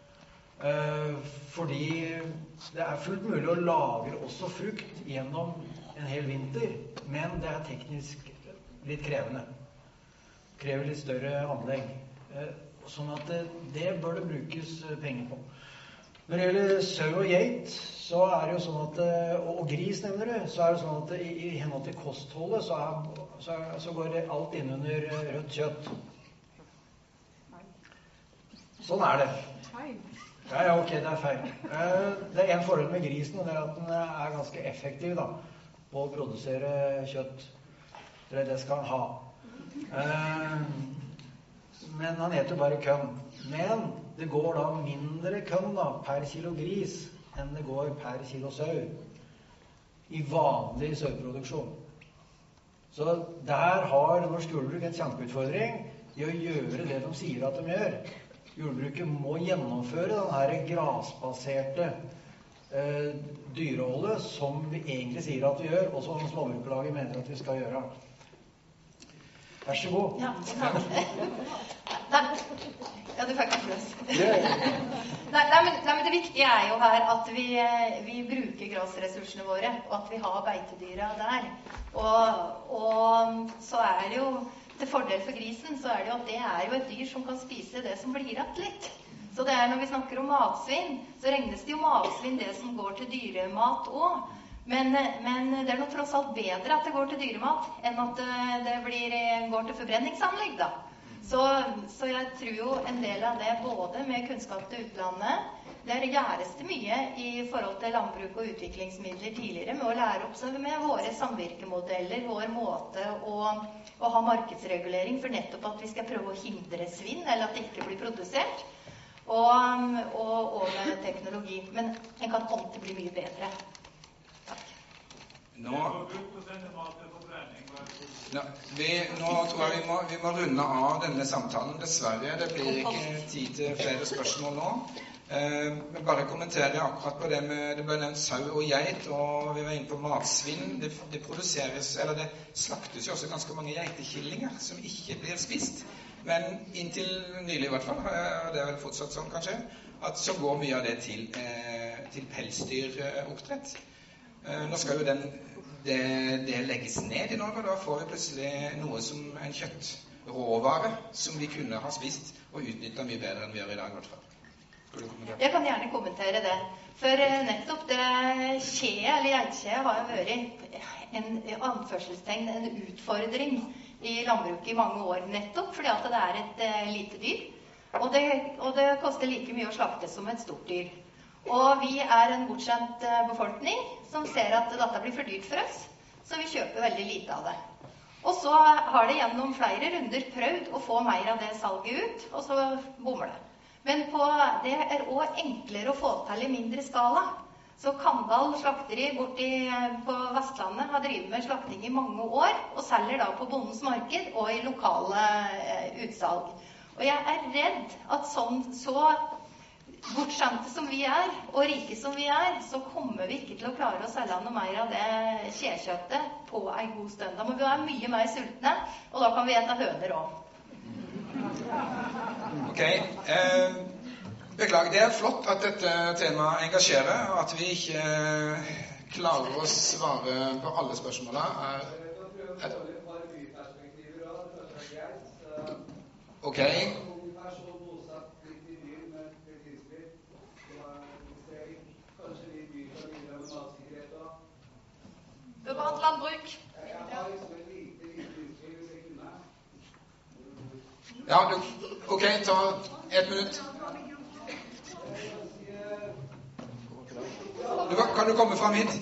Fordi det er fullt mulig å lagre også frukt gjennom en hel vinter, men det er teknisk litt krevende. Krever litt større anlegg. Sånn at det, det bør det brukes penger på. Når det gjelder sau og geit, så er det jo sånn at, og gris nevner du, så er det sånn at i, i henhold til kostholdet, så, er, så, er, så går det alt inn under rødt kjøtt. Sånn er det. Ja, ja, ok, det er feil. Det er en fordel med grisen, og det er at den er ganske effektiv da, på å produsere kjøtt. Det, det skal han ha. Men han heter bare kønn. Men det går da mindre kønn da, per kilo gris enn det går per kilo sau i vanlig sauproduksjon. Så der har norsk jordbruk en kjempeutfordring i å gjøre det de sier at de gjør. Jordbruket må gjennomføre den her grasbaserte eh, dyreholdet som vi egentlig sier at vi gjør, og som småbrukerlaget mener at vi skal gjøre. Vær så god.
Ja, nei, ja du fikk applaus. Nei, nei, men, nei, men det viktige er jo her at vi, vi bruker grasressursene våre, og at vi har beitedyra der. Og, og så er det jo, til fordel for grisen, så er det jo at det er jo et dyr som kan spise det som blir igjen litt. Så det er når vi snakker om matsvinn, så regnes det jo matsvinn det som går til dyremat også. Men, men det er nok tross alt bedre at det går til dyremat enn at det blir, går til forbrenningsanlegg da. Så, så jeg tror jo en del av det både med kunnskap til utlandet, det gjøres det mye i forhold til landbruk og utviklingsmidler tidligere med å lære opp med våre samvirkemodeller, vår måte å, å ha markedsregulering for nettopp at vi skal prøve å hindre svinn eller at det ikke blir produsert, og, og, og med teknologi. Men en kan alltid bli mye bedre.
Nå, nå, vi, nå tror jeg vi må, vi må runde av denne samtalen. Dessverre, det blir ikke tid til flere spørsmål nå. Eh, bare kommentere akkurat på det med, det ble nevnt sau og geit, og vi var inne på matsvinn. Det, det produseres, eller det slaktes jo også ganske mange geitekillinger som ikke blir spist. Men inntil nylig i hvert fall, og det er vel fortsatt sånn kanskje, at så går mye av det til, eh, til pelsdyroppdrett. Eh, nå skal jo den Det, det legges ned i Norge, og da får vi plutselig noe som en kjøtt- råvare som vi kunne ha spist og utnyttet mye bedre enn vi gjør i dag.
Jeg kan gjerne kommentere det. For nettopp det skje, eller geitkje, har jo vært en anførselstegn, en utfordring i landbruket i mange år. Nettopp fordi at det er et uh, lite dyr, og det, og det koster like mye å slakte som et stort dyr. Og vi er en bortskjemt uh, befolkning som ser at dette blir for dyrt for oss, så vi kjøper veldig lite av det. Og så har det gjennom flere runder prøvd å få mer av det salget ut, og så bommer det. Men på, det er også enklere å få til i mindre skala. Så Kandal slakteri borti på Vestlandet har drivet med slakting i mange år, og selger da på bondens marked og i lokale eh, utsalg. Og jeg er redd at sånn, så bortskjemte som vi er, og rike som vi er, så kommer vi ikke til å klare å selge noe mer av det kjekjøttet på en god stund. Da må vi være mye mer sultne, og da kan vi ete høner også.
Ok, eh, beklager, det er flott at dette temaet engasjerer, og at vi ikke eh, klarer å svare på alle spørsmålene. Er, er, ok.
Urbant landbruk.
Ja, du, ok, ta et minutt. Du, kan du komme frem hit?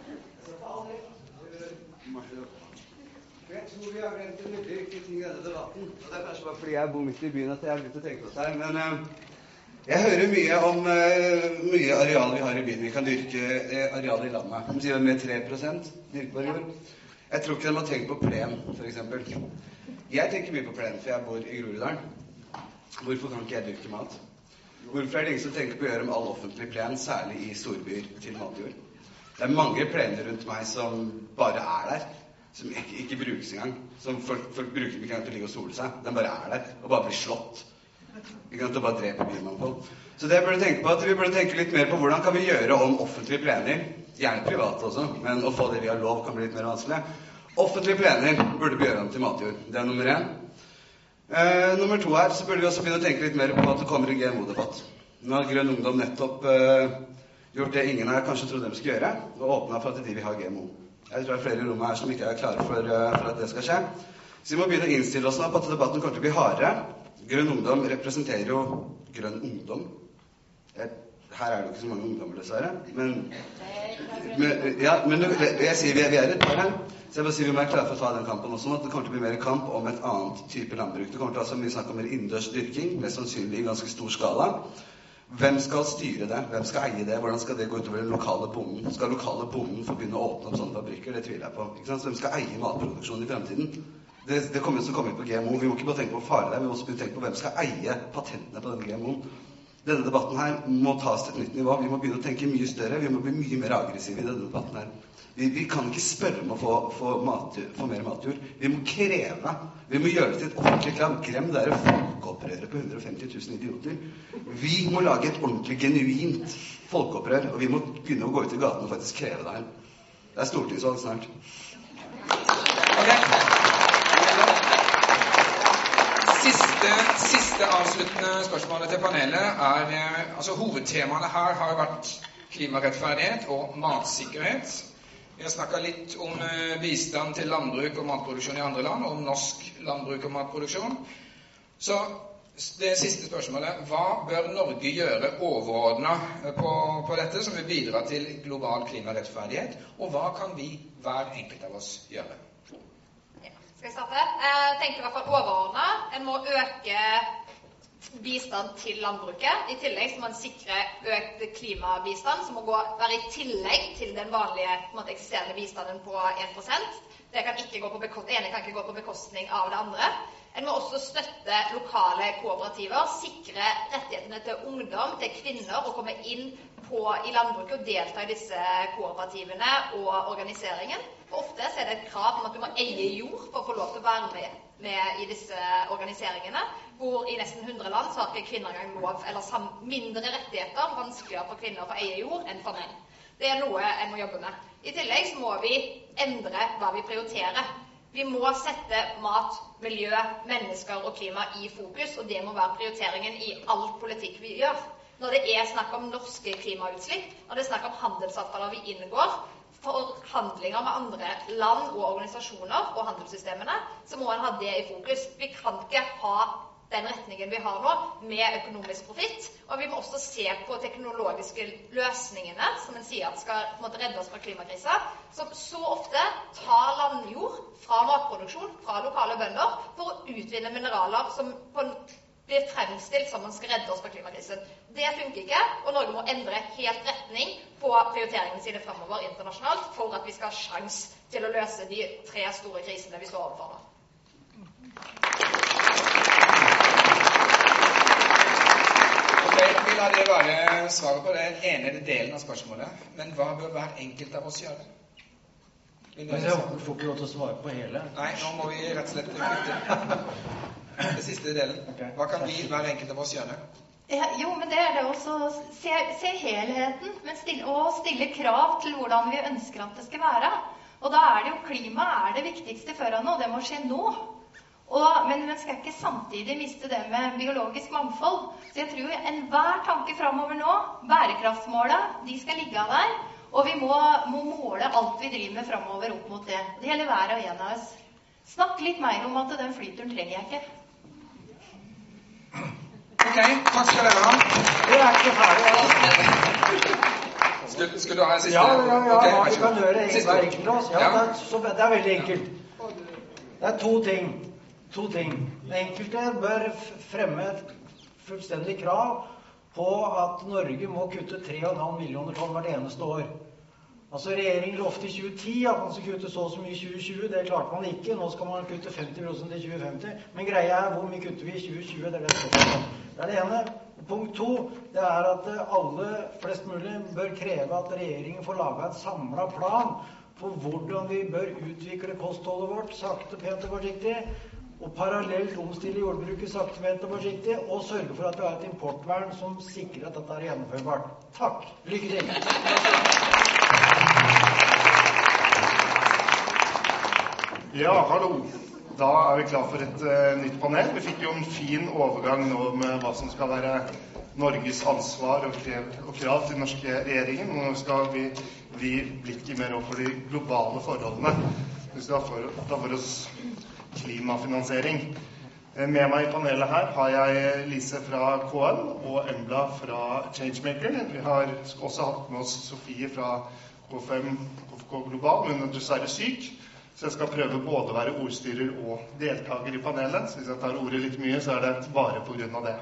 Jeg tror vi har glemt en veldig viktig ting i denne debatten. Og det er kanskje bare fordi jeg bor midt i byen at jeg har begynt å tenke på det her. Men uh, jeg hører mye om uh, mye areal vi har i byen. Vi kan dyrke uh, areal i landet. De sier med tre prosent dyrkbar jord. Jeg tror ikke de har tenkt på plen, for eksempel. Jeg tenker mye på plen, for jeg bor i Groruddalen. Hvorfor kan ikke jeg dyrke mat? Hvorfor er det ingen som tenker på å gjøre om all offentlig plen, særlig i storbyer, til matjord? Det er mange plener rundt meg som bare er der, som ikke, ikke brukes engang. Som folk, folk bruker ikke til å ligge og sole seg. Den bare er der, og bare blir slått. Ikke sant, og bare dreper bymannfolk. Så det burde tenke på at vi burde tenke litt mer på hvordan kan vi gjøre om offentlige plener, gjerne private også, men å få det vi har lov kan bli litt mer vanskelig. Offentlige plener burde vi gjøre om til matjord. Det er nummer én. Eh, nummer to her, så burde vi også begynne å tenke litt mer på at det kommer en G M O-debatt. Nå har Grønn Ungdom nettopp eh, gjort det ingen her kanskje trodde de skulle gjøre, og åpnet for at de vil ha G M O. Jeg tror det er flere i rommet her som ikke er klare for, uh, for at det skal skje. Så vi må begynne å innstille oss nå på at debatten kommer til å bli hardere. Grønn Ungdom representerer jo Grønn Ungdom. Jeg, her er det jo ikke så mange ungdommer, dessverre. Men, men, ja, men jeg sier vi er, vi er et par her. Så jeg bare sier vi må være klare for å ta den kampen også. At det kommer til å bli mer kamp om et annet type landbruk. Det kommer til å ha så mye snakk om mer innendørs dyrking, mest sannsynlig i ganske stor skala. Hvem skal styre det? Hvem skal eie det? Hvordan skal det gå utover den lokale bonden? Skal lokale bonden få begynne å åpne opp sånne fabrikker? Det tviler jeg på. Ikke sant? Så hvem skal eie matproduksjonen i fremtiden? Det, det kommer til å komme inn på G M O. Vi må ikke bare tenke på å fare det, vi må også begynne å tenke på hvem skal eie patentene på denne G M O-en. Denne debatten her må tas til et nytt nivå. Vi må begynne å tenke mye større. Vi må bli mye mer aggressive i denne debatten her. Vi, vi kan ikke spørre om å få, få, matjord, få mer matjord. Vi må kreve. Vi må gjøre det til et offentlig krav. Glem det der folkeopprøret på hundre og femti tusen idioter. Vi må lage et ordentlig, genuint folkeopprør, og vi må begynne å gå ut i gaten og faktisk kreve det her. Det er stortingsvalg snart.
Okay. Siste, siste avsluttende spørsmålet til panelet er, altså hovedtemaene her har vært klimarettferdighet og matsikkerhet. Vi har snakket litt om bistand til landbruk og matproduksjon i andre land, og om norsk landbruk og matproduksjon. Så det siste spørsmålet, hva bør Norge gjøre overordnet på, på dette som vil bidra til global klimarettferdighet, og hva kan vi, hver enkelt av oss, gjøre?
Skal jeg starte? Jeg tenker i hvert fall overordnet. En må øke bistand til landbruket. I tillegg så må man sikre økt klimabistand, som må gå, være i tillegg til den vanlige på en måte, eksisterende bistanden på en prosent. Det kan ikke gå på bekost, ene kan ikke gå på bekostning av det andre. En må også støtte lokale kooperativer, sikre rettighetene til ungdom, til kvinner, og komme inn på, i landbruket og delta i disse kooperativene og organiseringen. For ofte så er det et krav om at du må eie jord for å få lov til å være med, med i disse organiseringene, hvor i nesten hundre land så har ikke kvinner engang lov, eller mindre rettigheter, vanskeligere for kvinner å få eie jord enn for menn. Det er noe en må jobbe med. I tillegg så må vi endre hva vi prioriterer. Vi må sette mat, miljø, mennesker og klima i fokus, og det må være prioriteringen i all politikk vi gjør. Når det er snakk om norske klimautslipp, når det er snakk om handelsavtaler vi inngår, forhandlinger med andre land og organisasjoner og handelssystemene, så må en ha det i fokus. Vi kan ikke ha den retningen vi har nå, med økonomisk profitt, og vi må også se på teknologiske løsningene, som en sier at skal på en måte redde oss fra klimakrisa, som så ofte tar landjord fra matproduksjon, fra lokale bønder, for å utvinne mineraler som på en blir fremstilt som man skal redde oss fra klimakrisen. Det funker ikke, og Norge må endre helt retning på prioriteringene sine fremover internasjonalt for at vi skal ha sjans til å løse de tre store krisene vi står overfor nå.
Ok, vi lar det være svaret på den ene delen av spørsmålet, men hva bør hver enkelt av oss gjøre?
Men jeg får ikke lov til å svare på hele.
Nei, nå må vi rett og slett kutte. Det siste delen. Hva kan vi, hver enkelt av oss, gjøre?
Ja, jo, men det er det også å se, se helheten, men stille, og stille krav til hvordan vi ønsker at det skal være. Og da er det jo klima er det viktigste foran nå, det må skje nå. Og, men man skal ikke samtidig miste det med biologisk mangfold. Så jeg tror enhver tanke fremover nå, bærekraftsmålet, de skal ligge der, og vi må, må måle alt vi driver med fremover opp mot det. Det gjelder hver og en av oss. Snakk litt mer om at den flyturen trenger jeg ikke.
Ok, takk skal dere ha.
Det er ikke ferdig, ja.
Skulle, skulle du ha en siste?
Ja, ja, ja,
okay,
ja vi kan gjøre det hver enkelt av oss. Ja,
ja.
det, er, så, det er veldig enkelt. Det er to ting. To ting. Den enkelte bør fremme et fullstendig krav på at Norge må kutte tre komma fem millioner tonn hvert eneste år. Altså regjeringen lovte i tjue ti at man skulle kutte så og så mye i tjue tjue, det klarte man ikke. Nå skal man kutte femti prosent i tjue femti. Men greia er hvor mye kutter vi i tjue tjue, det er det spørsmålet. Det er det ene. Punkt to, det er at alle flest mulig bør kreve at regjeringen får laget et samlet plan for hvordan vi bør utvikle kostholdet vårt, sakte, pent og forsiktig, og parallelt omstille jordbruket sakte, pent og forsiktig, og sørge for at vi har et importvern som sikrer at dette er gjennomførbart. Takk. Lykke til.
Ja, hallo. Da er vi klar for et uh, nytt panel. Vi fikk jo en fin overgang nå med hva som skal være Norges ansvar og, krev, og krav til den norske regjeringen. Nå skal vi, vi blikke mer over de globale forholdene. Vi skal for, ta for oss klimafinansiering. Med meg i panelet her har jeg Lise fra K N og Embla fra Changemaker. Vi har også hatt med oss Sofie fra K fem K F K Global, men hun er dessverre syk. Så jeg skal prøve både å være ordstyrer og deltaker i panelet. Så hvis jeg tar ordet litt mye, så er det bare på grunn av det.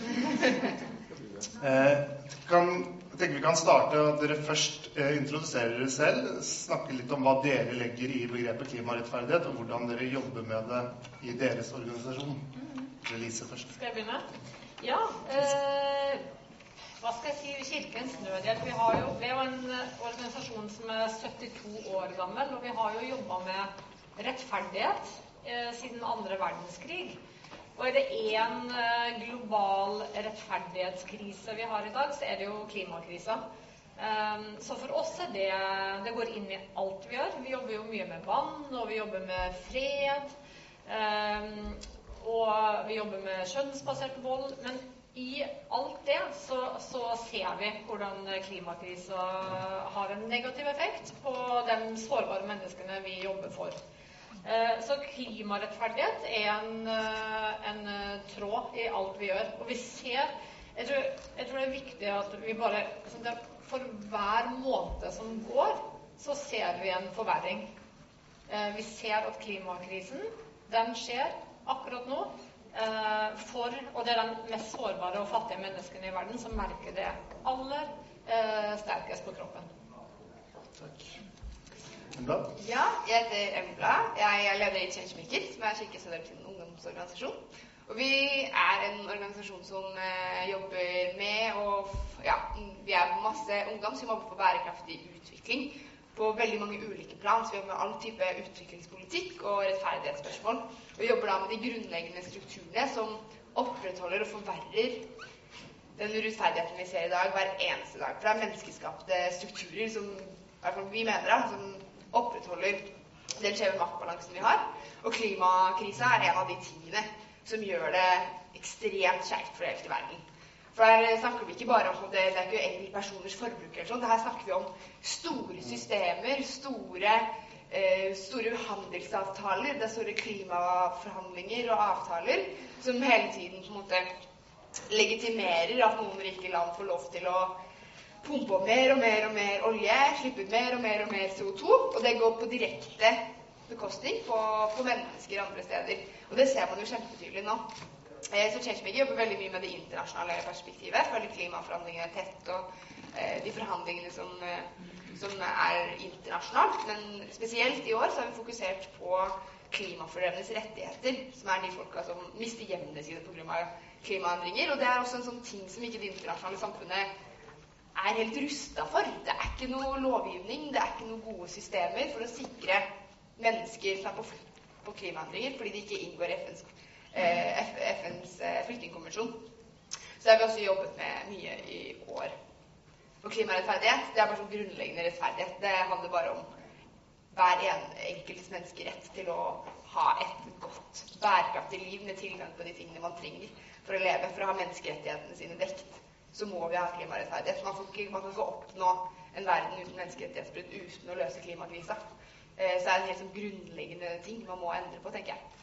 Eh, kan, jeg tenker vi kan starte at dere først eh, introduserer dere selv, snakke litt om hva dere legger i begrepet klimarettferdighet, og hvordan dere jobber med det i deres organisasjon. Lise først.
Skal jeg begynne? Ja, eh, hva skal jeg si, Kirkens Nødhjelp, vi, har jo, vi er jo en organisasjon som er syttito år gammel, og vi har jo jobbet med rettferdighet eh, siden andre verdenskrig. Og er det en eh, global rettferdighetskrise vi har i dag, så er det jo klimakrisa. Um, så for oss er det, det går inn i alt vi gjør. Vi jobber jo mye med vann, og vi jobber med fred, um, og vi jobber med kjønnsbasert vold, men i alt det så, så ser vi hvordan klimakrisa har en negativ effekt på de sårbare menneskene vi jobber for. Så klimarettferdighet er en, en tråd i alt vi gjør. Og vi ser, jeg tror, jeg tror det er viktig at vi bare, for hver måned som går, så ser vi en forverring. Vi ser at klimakrisen, den skjer akkurat nå, for, og det er de mest sårbare og fattige menneskene i verden som merker det aller sterkest på kroppen.
Takk. Embla?
Ja, jeg heter Embla. Jeg er leder i Changemaker, som er Kirkens Nødhjelp ungdomsorganisasjon. Og vi er en organisasjon som eh, jobber med, og ja, vi er masse ungdom som jobber for bærekraftig utvikling på veldig mange ulike plan. Så vi jobber med all type utviklingspolitikk og rettferdighetsspørsmål. Og vi jobber da med de grunnleggende strukturene som opprettholder og forverrer den urettferdigheten vi ser i dag hver eneste dag. For det er menneskeskapte strukturer som, i hvert fall vi mener da, som opprettholder den skjeve maktbalansen vi har. Og klimakrisa er en av de tingene som gjør det ekstremt skjevt fordelt i verden. For her snakker vi ikke bare om det, det er ikke enkeltpersoners forbruk eller sånn, det her snakker vi om store systemer, store store handelsavtaler, det er store klimaforhandlinger og avtaler som hele tiden på en måte legitimerer at noen rike land får lov til å pumpe opp mer og mer og mer olje, slippe ut mer og mer og mer C O to, og det går på direkte bekostning på, på mennesker andre steder. Og det ser man jo kjempetydelig nå. Så Changemaker jobber veldig mye med det internasjonale perspektivet, følger klimaforhandlingene tett og eh, de forhandlingene som, som er internasjonalt. Men spesielt i år så har vi fokusert på klimafordrevnes rettigheter, som er de folka som mister hjemmene sine på grunn av klimaendringer. Og det er også en sånn ting som ikke det internasjonale samfunnet er helt rustet for. Det er ikke noe lovgivning, det er ikke noen gode systemer for å sikre mennesker som er på flukt på klimaendringer, fordi de ikke inngår i F N's F N's flyktningkonvensjon. Så det har vi også jobbet med mye i år. Og klimarettferdighet, det er bare sånn grunnleggende rettferdighet. Det handler bare om hver en enkeltes menneskerett til å ha et godt, bærekraftig liv med tilgang på de tingene man trenger for å leve, for å ha menneskerettighetene sine dekt. Så må vi ha klimarettferdighet. Man, får ikke, man kan ikke oppnå en verden uten menneskerettighetsbrudd uten å løse klimakrisa. Så det er en helt sånn grunnleggende ting man må endre på, tenker jeg.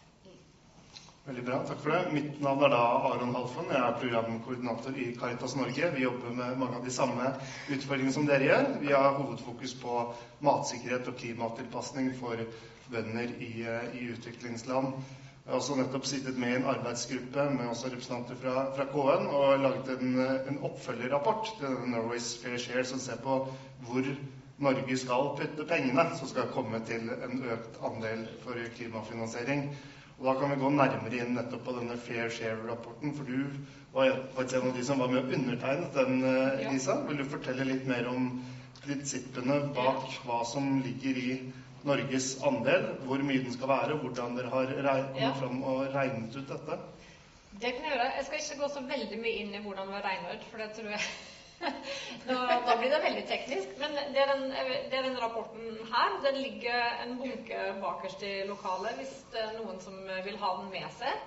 Veldig bra, takk for det. Mitt navn er da Aron Halfon, jeg er programkoordinator i Caritas Norge. Vi jobber med mange av de samme utfordringene som dere gjør. Vi har hovedfokus på matsikkerhet og klimatilpasning for bønder i, i utviklingsland. Jeg har også nettopp sittet med i en arbeidsgruppe med også representanter fra, fra K N og laget en, en oppfølgerrapport til Norway's Fair Share som ser på hvor Norge skal putte pengene som skal komme til en økt andel for klimafinansiering. Og da kan vi gå nærmere inn nettopp på denne Fair Share-rapporten, for du var faktisk en av de som var med å undertegne den, Lisa. Vil du fortelle litt mer om prinsippene bak hva som ligger i Norges andel, hvor mye den skal være, hvordan dere har kommet fram og regnet ut dette?
Det kan jeg gjøre. Jeg skal ikke gå så veldig mye inn i hvordan vi har regnet ut, for det tror jeg da, da blir det veldig teknisk. Men det er, den, det er den rapporten her. Den ligger en bunke bakerst i lokalet hvis det er noen som vil ha den med seg.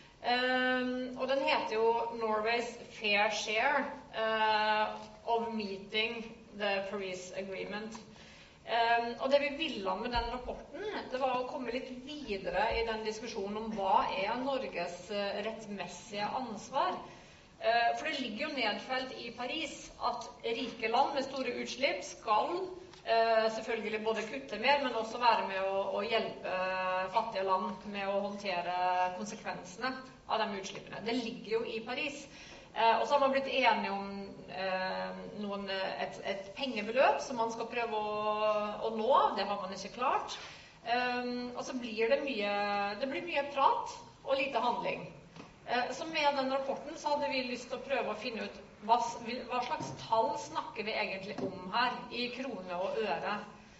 Um, og den heter jo Norway's Fair Share uh, of Meeting the Paris Agreement. Um, og det vi ville med den rapporten, det var å komme litt videre i den diskusjonen om hva er Norges rettmessige ansvar. For det ligger jo nedfelt i Paris at rike land med store utslipp skal eh, selvfølgelig både kutte mer, men også være med å, å hjelpe fattige land med å håndtere konsekvensene av de utslippene. Det ligger jo i Paris. Eh, og så har man blitt enige om eh, noen, et, et pengebeløp som man skal prøve å, å nå. Det har man ikke klart. Eh, og så blir det mye, det blir mye prat og lite handling. Så med den rapporten så hadde vi lyst til å prøve å finne ut hva, hva slags tall snakker vi egentlig om her, i kroner og øre.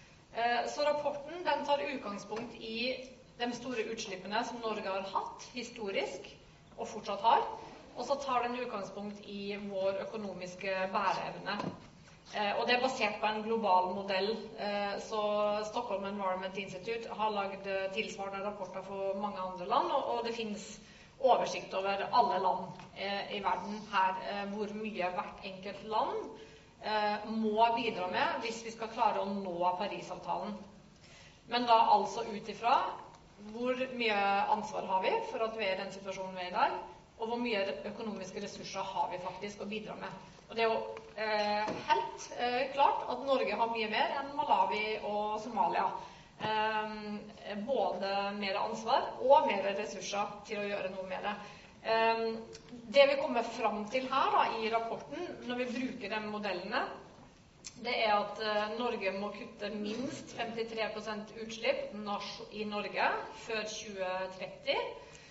Så rapporten den tar utgangspunkt i de store utslippene som Norge har hatt historisk, og fortsatt har. Og så tar den utgangspunkt i vår økonomiske bæreevne. Og det er basert på en global modell. Så Stockholm Environment Institute har laget tilsvarende rapporter for mange andre land, og det finnes oversikt over alle land eh, i verden her, eh, hvor mye hvert enkelt land eh, må bidra med hvis vi skal klare å nå Paris-avtalen. Men da altså ut ifra hvor mye ansvar har vi for at vi er i den situasjonen vi er i dag, og hvor mye økonomiske ressurser har vi faktisk å bidra med. Og det er jo eh, helt eh, klart at Norge har mye mer enn Malawi og Somalia. Um, både mer ansvar og mer ressurser til å gjøre noe med det. Um, det vi kommer fram til her da, i rapporten, når vi bruker de modellene, det er at uh, Norge må kutte minst femtitre prosent utslipp i Norge før tjue tretti.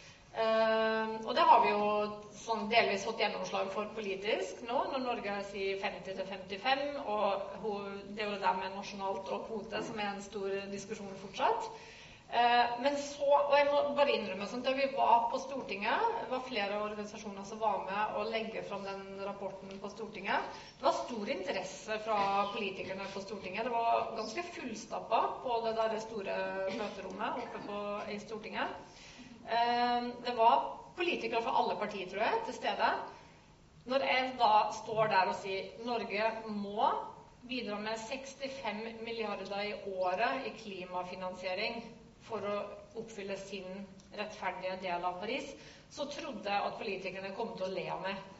Uh, og det har vi jo sånn delvis fått gjennomslag for politisk nå, når Norge sier femti til femtifem, og det er jo det der med nasjonalt og kvote som er en stor diskusjon fortsatt. Men så, og jeg må bare innrømme sånn, da vi var på Stortinget, det var flere organisasjoner som var med å legge fram den rapporten på Stortinget. Det var stor interesse fra politikerne på Stortinget. Det var ganske fullstappet på det der store møterommet oppe på, i Stortinget. Det var politikere fra alle partier, tror jeg, til stede. Når jeg da står der og sier Norge må bidra med sekstifem milliarder i året i klimafinansiering for å oppfylle sin rettferdige del av Paris, så trodde jeg at politikerne kom til å le av meg.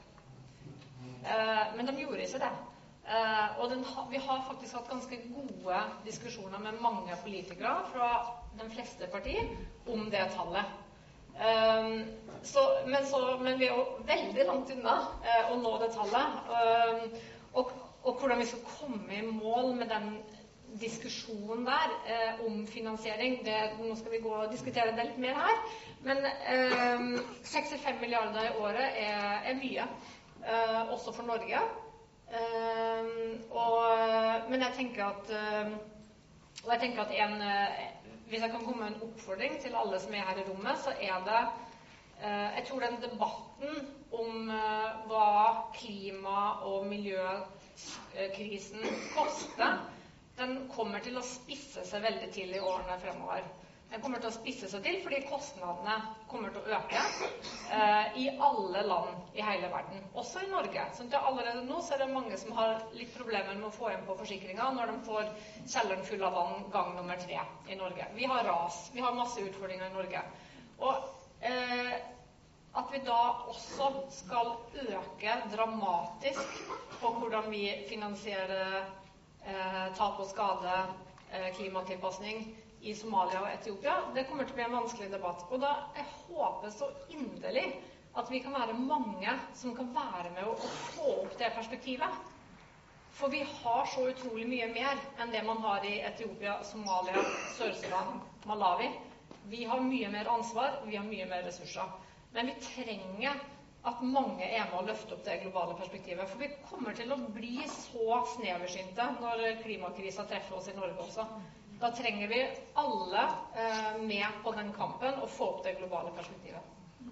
Eh, men de gjorde ikke det. Eh, og den, vi har faktisk hatt ganske gode diskusjoner med mange politikere fra de fleste partier om det tallet. Eh, så, men, så, men vi er jo veldig langt unna eh, å nå det tallet. Eh, og, og hvordan vi skal komme i mål med den diskusjonen der eh, om finansiering, det, nå skal vi gå og diskutere det litt mer her, men eh, sekstifem milliarder i året er, er mye, eh, også for Norge. Eh, og, men jeg tenker at, eh, og jeg tenker at en, eh, hvis jeg kan komme med en oppfordring til alle som er her i rommet, så er det, eh, jeg tror den debatten om eh, hva klima- og miljøkrisen koster, den kommer til å spisse seg veldig til i årene fremover. Den kommer til å spisse seg til fordi kostnadene kommer til å øke eh, i alle land i hele verden, også i Norge. Så allerede nå så er det mange som har litt problemer med å få igjen på forsikringa når de får kjelleren full av vann gang nummer tre i Norge. Vi har ras, vi har masse utfordringer i Norge. Og eh, at vi da også skal øke dramatisk på hvordan vi finansierer Eh, tap og skade, eh, klimatilpassing i Somalia og Etiopia, det kommer til å bli en vanskelig debatt. Og da jeg håper så inderlig at vi kan være mange som kan være med å, å få opp det perspektivet. For vi har så utrolig mye mer enn det man har i Etiopia, Somalia, Sør-Sudan, Malawi. Vi har mye mer ansvar, vi har mye mer ressurser. Men vi trenger at mange er med å løfte opp det globale perspektivet. For vi kommer til å bli så sneversynte når klimakrisen treffer oss i Norge også. Da trenger vi alle eh, med på den kampen og få opp det globale perspektivet.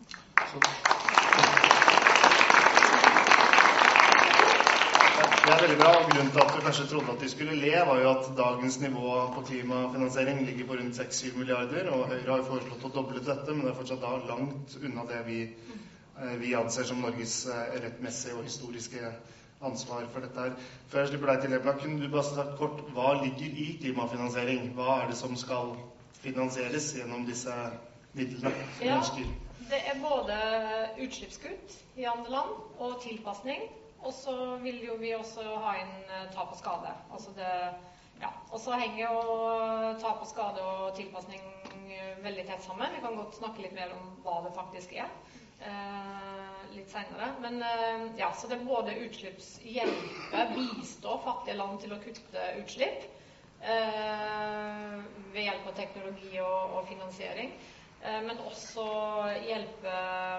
Det er veldig bra, og grunnen til at du kanskje trodde at de skulle le, var jo at dagens nivå på klimafinansiering ligger på rundt seks til syv milliarder, og Høyre har jo foreslått å doble dette, men det er fortsatt da langt unna det vi vi anser som Norges rettmessige og historiske ansvar for dette her. Før jeg slipper deg til, Ebla, kunne du bare sagt kort, hva ligger i klimafinansiering? Hva er det som skal finansieres gjennom disse midlene som
ja,
ønsker?
Det er både utslippskutt i andre land og tilpasning, og så vil jo vi også ha inn tap og skade. Altså det, ja, og så henger jo tap og skade og tilpasning veldig tett sammen. Vi kan godt snakke litt mer om hva det faktisk er. Eh, litt senere, men eh, ja, så det er både utslippshjelpe, bistå fattige land til å kutte utslipp eh, ved hjelp av teknologi og, og finansiering, eh, men også hjelpe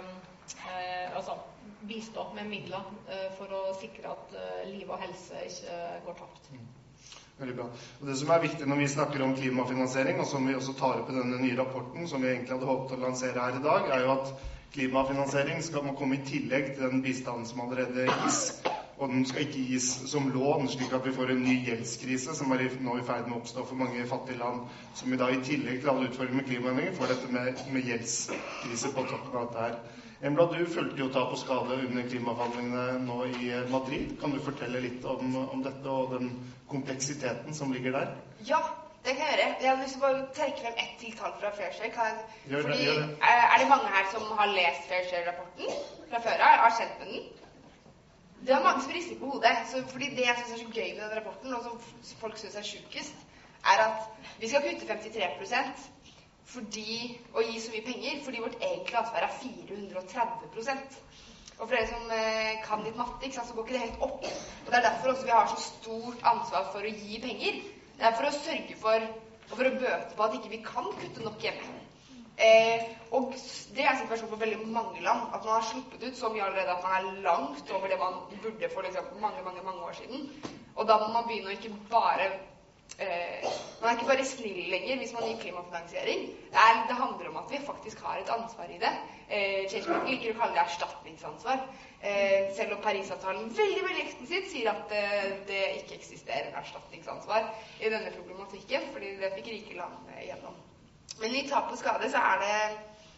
eh, altså bistå med midler eh, for å sikre at eh, liv og helse ikke går tapt.
Veldig bra. Og det som er viktig når vi snakker om klimafinansiering, og som vi også tar opp i denne nye rapporten som vi egentlig hadde håpet å lansere her i dag, er jo at klimafinansiering skal må komme i tillegg til den bistanden som allerede gis, og den skal ikke gis som lån, slik at vi får en ny gjeldskrise som er nå i ferd med å oppstå for mange fattige land, som i dag i tillegg til alle utfordringer med klimaendringer får dette med, med gjeldskrise på toppen av dette her. Embla, du fulgte jo tap og skade under klimaforhandlingene nå i Madrid. Kan du fortelle litt om, om dette og den kompleksiteten som ligger der?
Ja, det kan jeg gjøre. Jeg hadde lyst til å bare trekke frem ett tiltall fra Fairshare. Kan...
Gjør det,
Fordi,
gjør det.
Er det mange her som har lest Fairshare-rapporten fra før av? Har kjent med den? Det er mange som rister på hodet. Så fordi det jeg synes er så gøy med den rapporten, og som folk synes er sjukest, er at vi skal kutte femtitre prosent fordi, og gi så mye penger, fordi vårt egentlige ansvar er fire hundre og tretti prosent. Og for dere som eh, kan litt matte, så går ikke det helt opp. Og det er derfor også vi har så stort ansvar for å gi penger. Det er for å sørge for, og for å bøte på at ikke vi kan kutte nok hjemme. Eh, og det er situasjonen for veldig mange land, at man har sluppet ut så mye allerede at man er langt over det man burde for liksom, mange, mange, mange år siden. Og da må man begynne å ikke bare eh, man er ikke bare snill lenger hvis man gir klimafinansiering. Det, er, det handler om at vi faktisk har et ansvar i det. Eh, Changemakers liker å kalle det erstatningsansvar. Eh, selv om Paris-avtalen veldig veldig eksplisitt sier at eh, det ikke eksisterer en erstatningsansvar i denne problematikken, fordi det fikk rike land eh, gjennom. Men i tap og skade så er det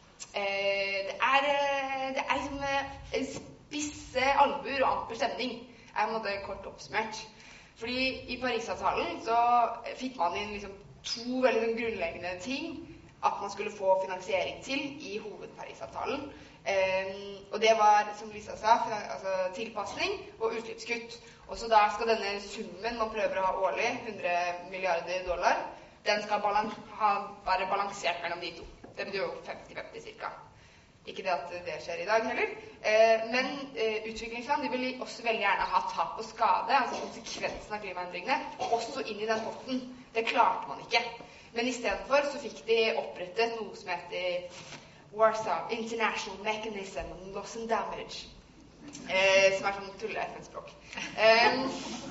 eh, det er, det er liksom eh, spisse albuer og amper stemning, er en måte kort oppsummert. Fordi i Paris-avtalen så fikk man inn liksom to veldig grunnleggende ting at man skulle få finansiering til i hoved-Paris-avtalen. Eh, og det var, som Lisa sa, altså tilpasning og utslippskutt. Og så da skal denne summen man prøver å ha årlig, hundre milliarder dollar, den skal balan ha, være balansert mellom de to. Det betyr jo femti femti cirka. Ikke det at det skjer i dag heller. Eh, men eh, utviklingsland de vil også veldig gjerne ha tap og skade, altså konsekvensen av klimaendringene, også inn i den potten. Det klarte man ikke. Men i stedet for så fikk de opprettet noe som heter Warsaw International Mechanism on Loss and Damage, eh, som er sånn tulle-F N-språk. Eh,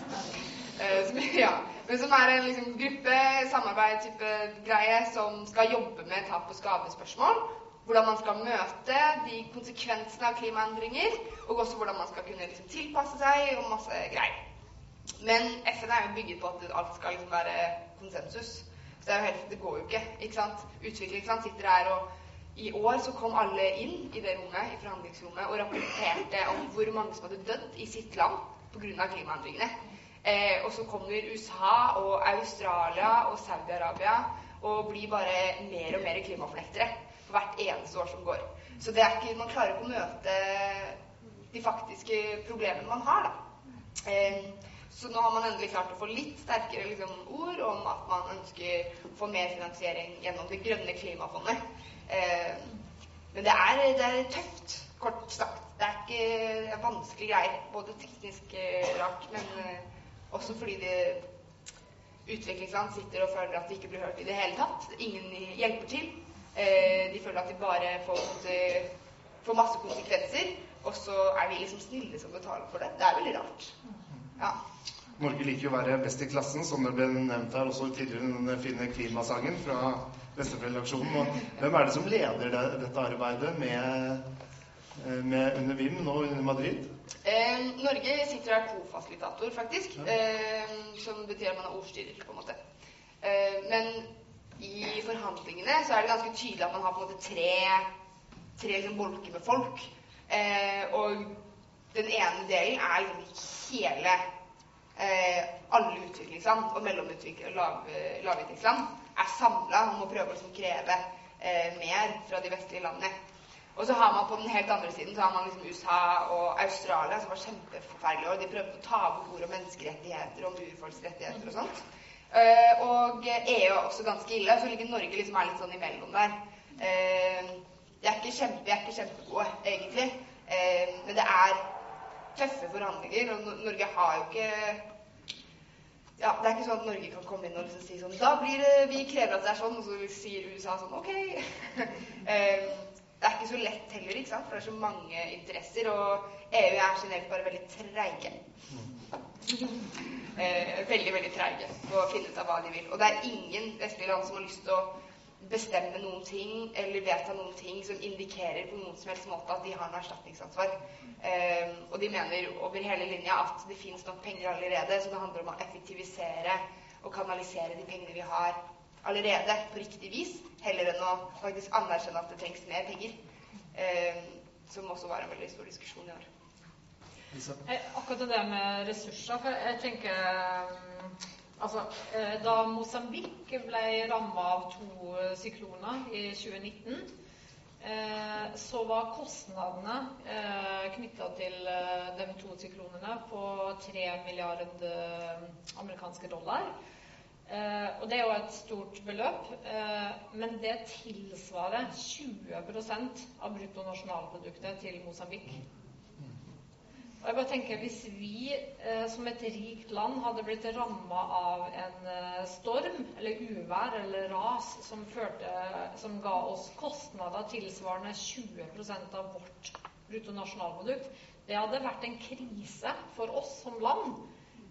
eh, som, ja, men som er en liksom, gruppe, samarbeid-type greie som skal jobbe med tap- og skadespørsmål, hvordan man skal møte de konsekvensene av klimaendringer, og også hvordan man skal kunne liksom, tilpasse seg og masse greier. Men F N er jo bygget på at alt skal liksom, være konsensus. Så det, er jo helt, det går jo ikke, ikke sant? Utviklingsland sitter der, og i år så kom alle inn i det rommet, i forhandlingsrommet, og rapporterte om hvor mange som hadde dødd i sitt land på grunn av klimaendringene. Eh, og så kommer U S A og Australia og Saudi-Arabia og blir bare mer og mer klimafornektere for hvert eneste år som går. Så det er ikke, man klarer ikke å møte de faktiske problemene man har, da. Eh, så nå har man endelig klart å få litt sterkere liksom, ord om at man ønsker å få mer finansiering gjennom det grønne klimafondet. Eh, men det er, det er tøft, kort sagt. Det er ikke det er vanskelige greier, både teknisk eh, rart, men eh, også fordi det utviklingsland sitter og føler at de ikke blir hørt i det hele tatt. Ingen hjelper til. Eh, de føler at de bare får, får masse konsekvenser, og så er vi liksom snille som betaler for det. Det er veldig rart. Ja.
Norge liker jo å være best i klassen, som det ble nevnt her også tidligere den fine klimasangen fra Vesterfjell-aksjonen. Og hvem er det som leder det, dette arbeidet med, med under V I M nå under Madrid?
Eh, Norge sitter her co-fasilitator, faktisk, ja. eh, som betyr at man er ordstyrer, på en måte. Eh, men i forhandlingene så er det ganske tydelig at man har på en måte tre, tre liksom, bolker med folk. Eh, og den ene delen er liksom hele eh, alle utviklingsland og mellomutvikling- og lav, lavinntektsland er samlet om å prøve å liksom, kreve eh, mer fra de vestlige landene. Og så har man på den helt andre siden så har man liksom U S A og Australia som var kjempeforferdelige, og de prøvde å ta bort ord om menneskerettigheter og om urfolksrettigheter og sånt. Uh, og E U er også ganske ille, så ligger Norge liksom er litt sånn imellom der. Uh, de er ikke kjempe, de er ikke kjempegode, egentlig. Uh, men det er tøffe forhandlinger, og Norge har jo ikke ja, det er ikke sånn at Norge kan komme inn og liksom si sånn da blir det, vi krever at det er sånn, og så sier U S A sånn ok. uh, Det er ikke så lett heller, ikke sant? For det er så mange interesser, og E U er generelt bare veldig treige. eh, veldig, veldig treige på å finne ut av hva de vil. Og det er ingen vestlige land som har lyst til å bestemme noen ting, eller vedta noen ting som indikerer på noen som helst måte at de har noe erstatningsansvar. Eh, og de mener over hele linja at det finnes nok penger allerede, så det handler om å effektivisere og kanalisere de pengene vi har allerede på riktig vis, heller enn å faktisk anerkjenne at det trengs mer penger, eh, som også var en veldig stor diskusjon i år.
Eh, akkurat det med ressurser, for jeg tenker altså, eh, da Mosambik ble rammet av to sykloner i tjue nitten, eh, så var kostnadene eh, knyttet til eh, de to syklonene på tre milliarder amerikanske dollar. Uh, og det er jo et stort beløp, uh, men det tilsvarer tjue prosent av bruttonasjonalproduktet til Mosambik. Og jeg bare tenker, hvis vi uh, som et rikt land hadde blitt rammet av en uh, storm, eller uvær, eller ras, som, førte, som ga oss kostnader tilsvarende tjue prosent av vårt bruttonasjonalprodukt, det hadde vært en krise for oss som land.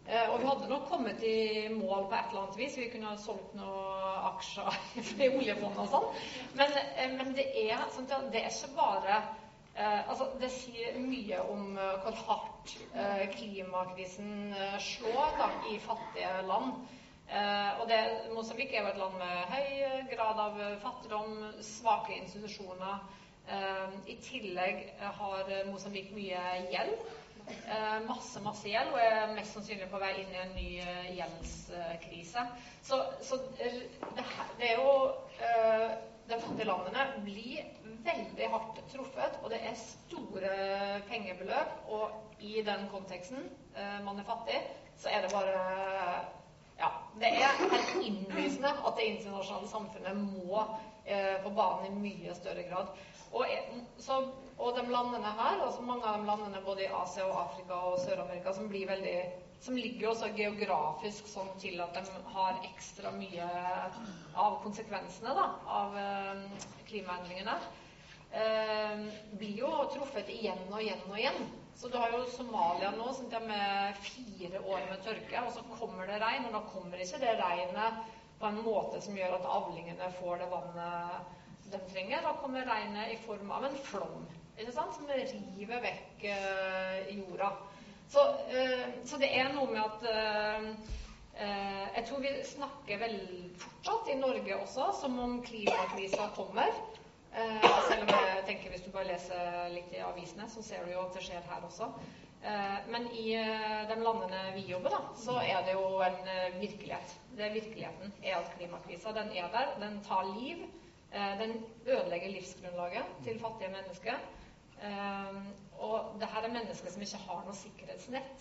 Eh, og vi hadde nok kommet i mål på et eller annet vis. Vi kunne ha solgt noen aksjer i oljefondet og sånn. Men, eh, men det er sånn at det er ikke bare eh, altså det sier mye om uh, hvor hardt uh, klimakrisen uh, slår da, i fattige land. Eh, og det, Mosambik er jo et land med høy grad av fattigdom, svake institusjoner. Eh, I tillegg har Mosambik mye gjeld. Eh, masse, masse gjeld, og er mest sannsynlig på vei inn i en ny uh, gjeldskrise. Så, så det, det er jo uh, de fattige landene blir veldig hardt truffet, og det er store pengebeløp, og i den konteksten uh, man er fattig, så er det bare ja, det er helt innlysende at det internasjonale samfunnet må uh, på banen i mye større grad. Og, så, og de landene her, altså mange av de landene både i Asia og Afrika og Sør-Amerika som blir veldig, som ligger også geografisk sånn til at de har ekstra mye av konsekvensene da, av eh, klimaendringene, eh, blir jo truffet igjen og igjen og igjen. Så du har jo Somalia nå, sånn at med fire år med tørke, og så kommer det regn, og da kommer ikke det regnet på en måte som gjør at avlingene får det vannet de trenger. Da kommer regnet i form av en flom, ikke sant? Som river vekk uh, jorda. Så, uh, så det er noe med at uh, uh, jeg tror vi snakker vel fortsatt i Norge også, som om klimakrisen kommer. Uh, selv om jeg tenker hvis du bare leser litt i avisene, så ser du jo at det skjer her også. Uh, men i uh, de landene vi jobber da, så er det jo en uh, virkelighet. Det er virkeligheten er at klimakrisen, den er der, den tar liv. Den ødelegger livsgrunnlaget til fattige mennesker. Og det her er mennesker som ikke har noe sikkerhetsnett.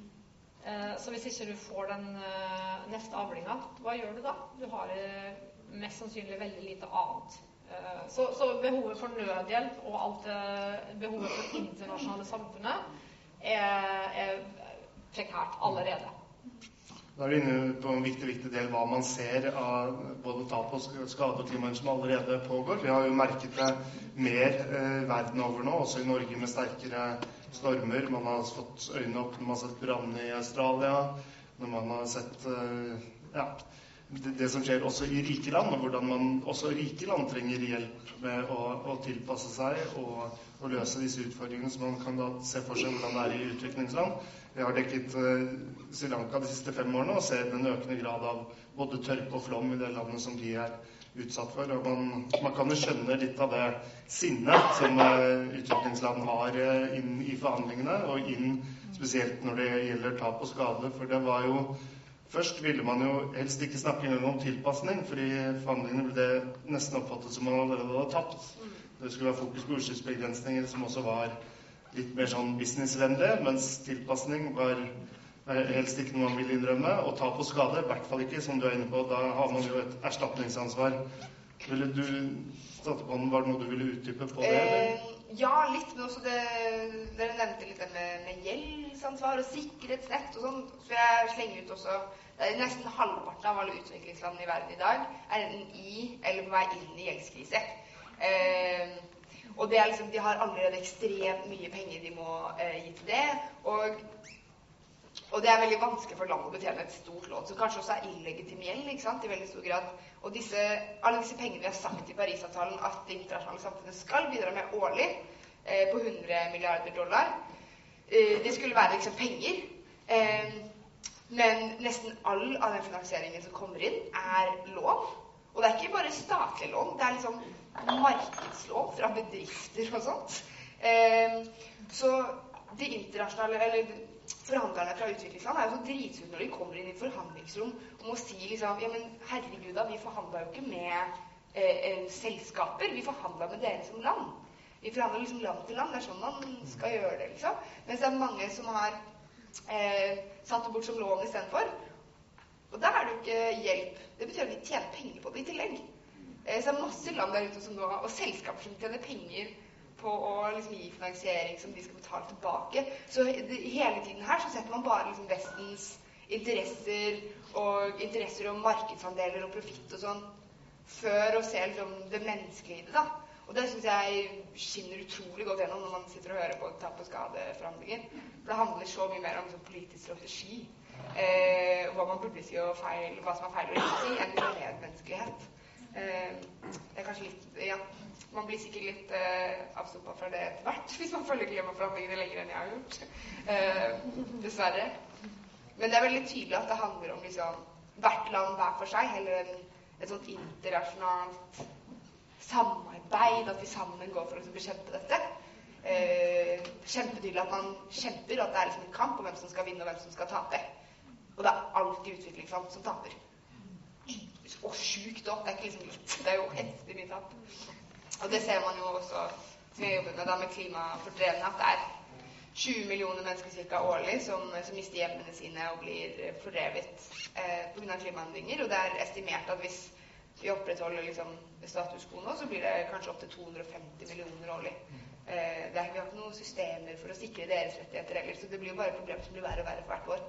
Så hvis ikke du får den neste avlinga, hva gjør du da? Du har mest sannsynlig veldig lite annet. Så, så behovet for nødhjelp og alt behovet for internasjonale samfunnet er, er prekært allerede.
Da er vi inne på en viktig, viktig del hva man ser av både tap og skade og klimaendring som allerede pågår. Vi har jo merket det mer eh, verden over nå, også i Norge med sterkere stormer. Man har fått øynene opp når man har sett brann i Australia, når man har sett eh, ja, det, det som skjer også i rike land, og hvordan man også rike land trenger hjelp med å, å tilpasse seg og, og løse disse utfordringene, så man kan da se for seg hvordan det er i utviklingsland. Jeg har dekket uh, Sri Lanka de siste fem årene og ser en økende grad av både tørke og flom i det landet som de er utsatt for. Og man, man kan jo skjønne litt av det sinnet som uh, utviklingsland har uh, inn i forhandlingene, og inn spesielt når det gjelder tap og skade. For det var jo først ville man jo helst ikke snakke engang om tilpasning, fordi forhandlingene ble nesten oppfattet som man allerede hadde tapt. Det skulle være fokus på utslippsbegrensninger som også var litt mer sånn businessvennlig, mens tilpasning var helst ikke noe man ville innrømme, og tap og skade, i hvert fall ikke, som du er inne på, da har man jo et erstatningsansvar. Ville du, Statsbanen, var det noe du ville utdype på det?
Eh, ja, litt, men også det, dere nevnte litt det med, med gjeldsansvar og sikkerhetsnett og sånn, så jeg slenger ut også, det er nesten halvparten av alle utviklingsland i verden i dag er enten i eller på vei inn i gjeldskrise. Eh, Og det er liksom, de har allerede ekstremt mye penger de må eh, gi til det, og, og det er veldig vanskelig for landet å betjene et stort lån, som kanskje også er illegitim gjeld, ikke sant, i veldig stor grad. Og disse, alle disse pengene vi har sagt i Paris-avtalen at det internasjonale samfunnet skal bidra med årlig, eh, på hundre milliarder dollar, eh, det skulle være liksom penger, eh, men nesten all av den finansieringen som kommer inn er lån. Og det er ikke bare statlige lån, det er liksom markedslån fra bedrifter og sånt. Eh, så de internasjonale, eller forhandlerne fra utviklingsland er jo så dritsure når de kommer inn i et forhandlingsrom og må si liksom, ja men herregud da, vi forhandler jo ikke med eh, selskaper, vi forhandler med dere som land. Vi forhandler liksom land til land, det er sånn man skal gjøre det liksom. Mens det er mange som har eh, satt det bort som lån i stedet for. Og da er det jo ikke hjelp. Det betyr at de tjener penger på det i tillegg. Eh, så det er masse land der ute som nå, og selskaper som tjener penger på å liksom gi finansiering som de skal betale tilbake. Så det, hele tiden her så setter man bare liksom Vestens interesser og interesser om markedsandeler og profitt og sånn, før å se liksom det menneskelige i det da. Og det synes jeg skinner utrolig godt gjennom når man sitter og hører på tap- og skadeforhandlinger. For det handler så mye mer om sånn politisk strategi. Eh, hva man burde si og feil, hva som er feil å ikke si, enn medmenneskelighet. Eh, det er kanskje litt, ja, man blir sikkert litt eh, avstoppet fra det etter hvert, hvis man følger klimaforhandlingene lenger enn jeg har gjort. Eh, dessverre. Men det er veldig tydelig at det handler om liksom, hvert land hver for seg, eller en, et sånt internasjonalt samarbeid, at vi sammen går for å bekjempe dette. Eh, kjempetydelig at man kjemper, og at det er liksom en kamp om hvem som skal vinne og hvem som skal tape. Og det er alltid utviklingsland som taper. Og sjukt opp, det er ikke liksom litt, det er jo heftig mye tap. Og det ser man jo også, som jeg jobber med da, med klimafordrevne, at det er tjue millioner mennesker cirka årlig som, som mister hjemmene sine og blir fordrevet eh, på grunn av klimaendringer. Og det er estimert at hvis vi opprettholder liksom, status quo nå, så blir det kanskje opp til to hundre og femti millioner årlig. Eh, det er, vi har ikke noen systemer for å sikre deres rettigheter heller, så det blir jo bare et problem som blir verre og verre for hvert år.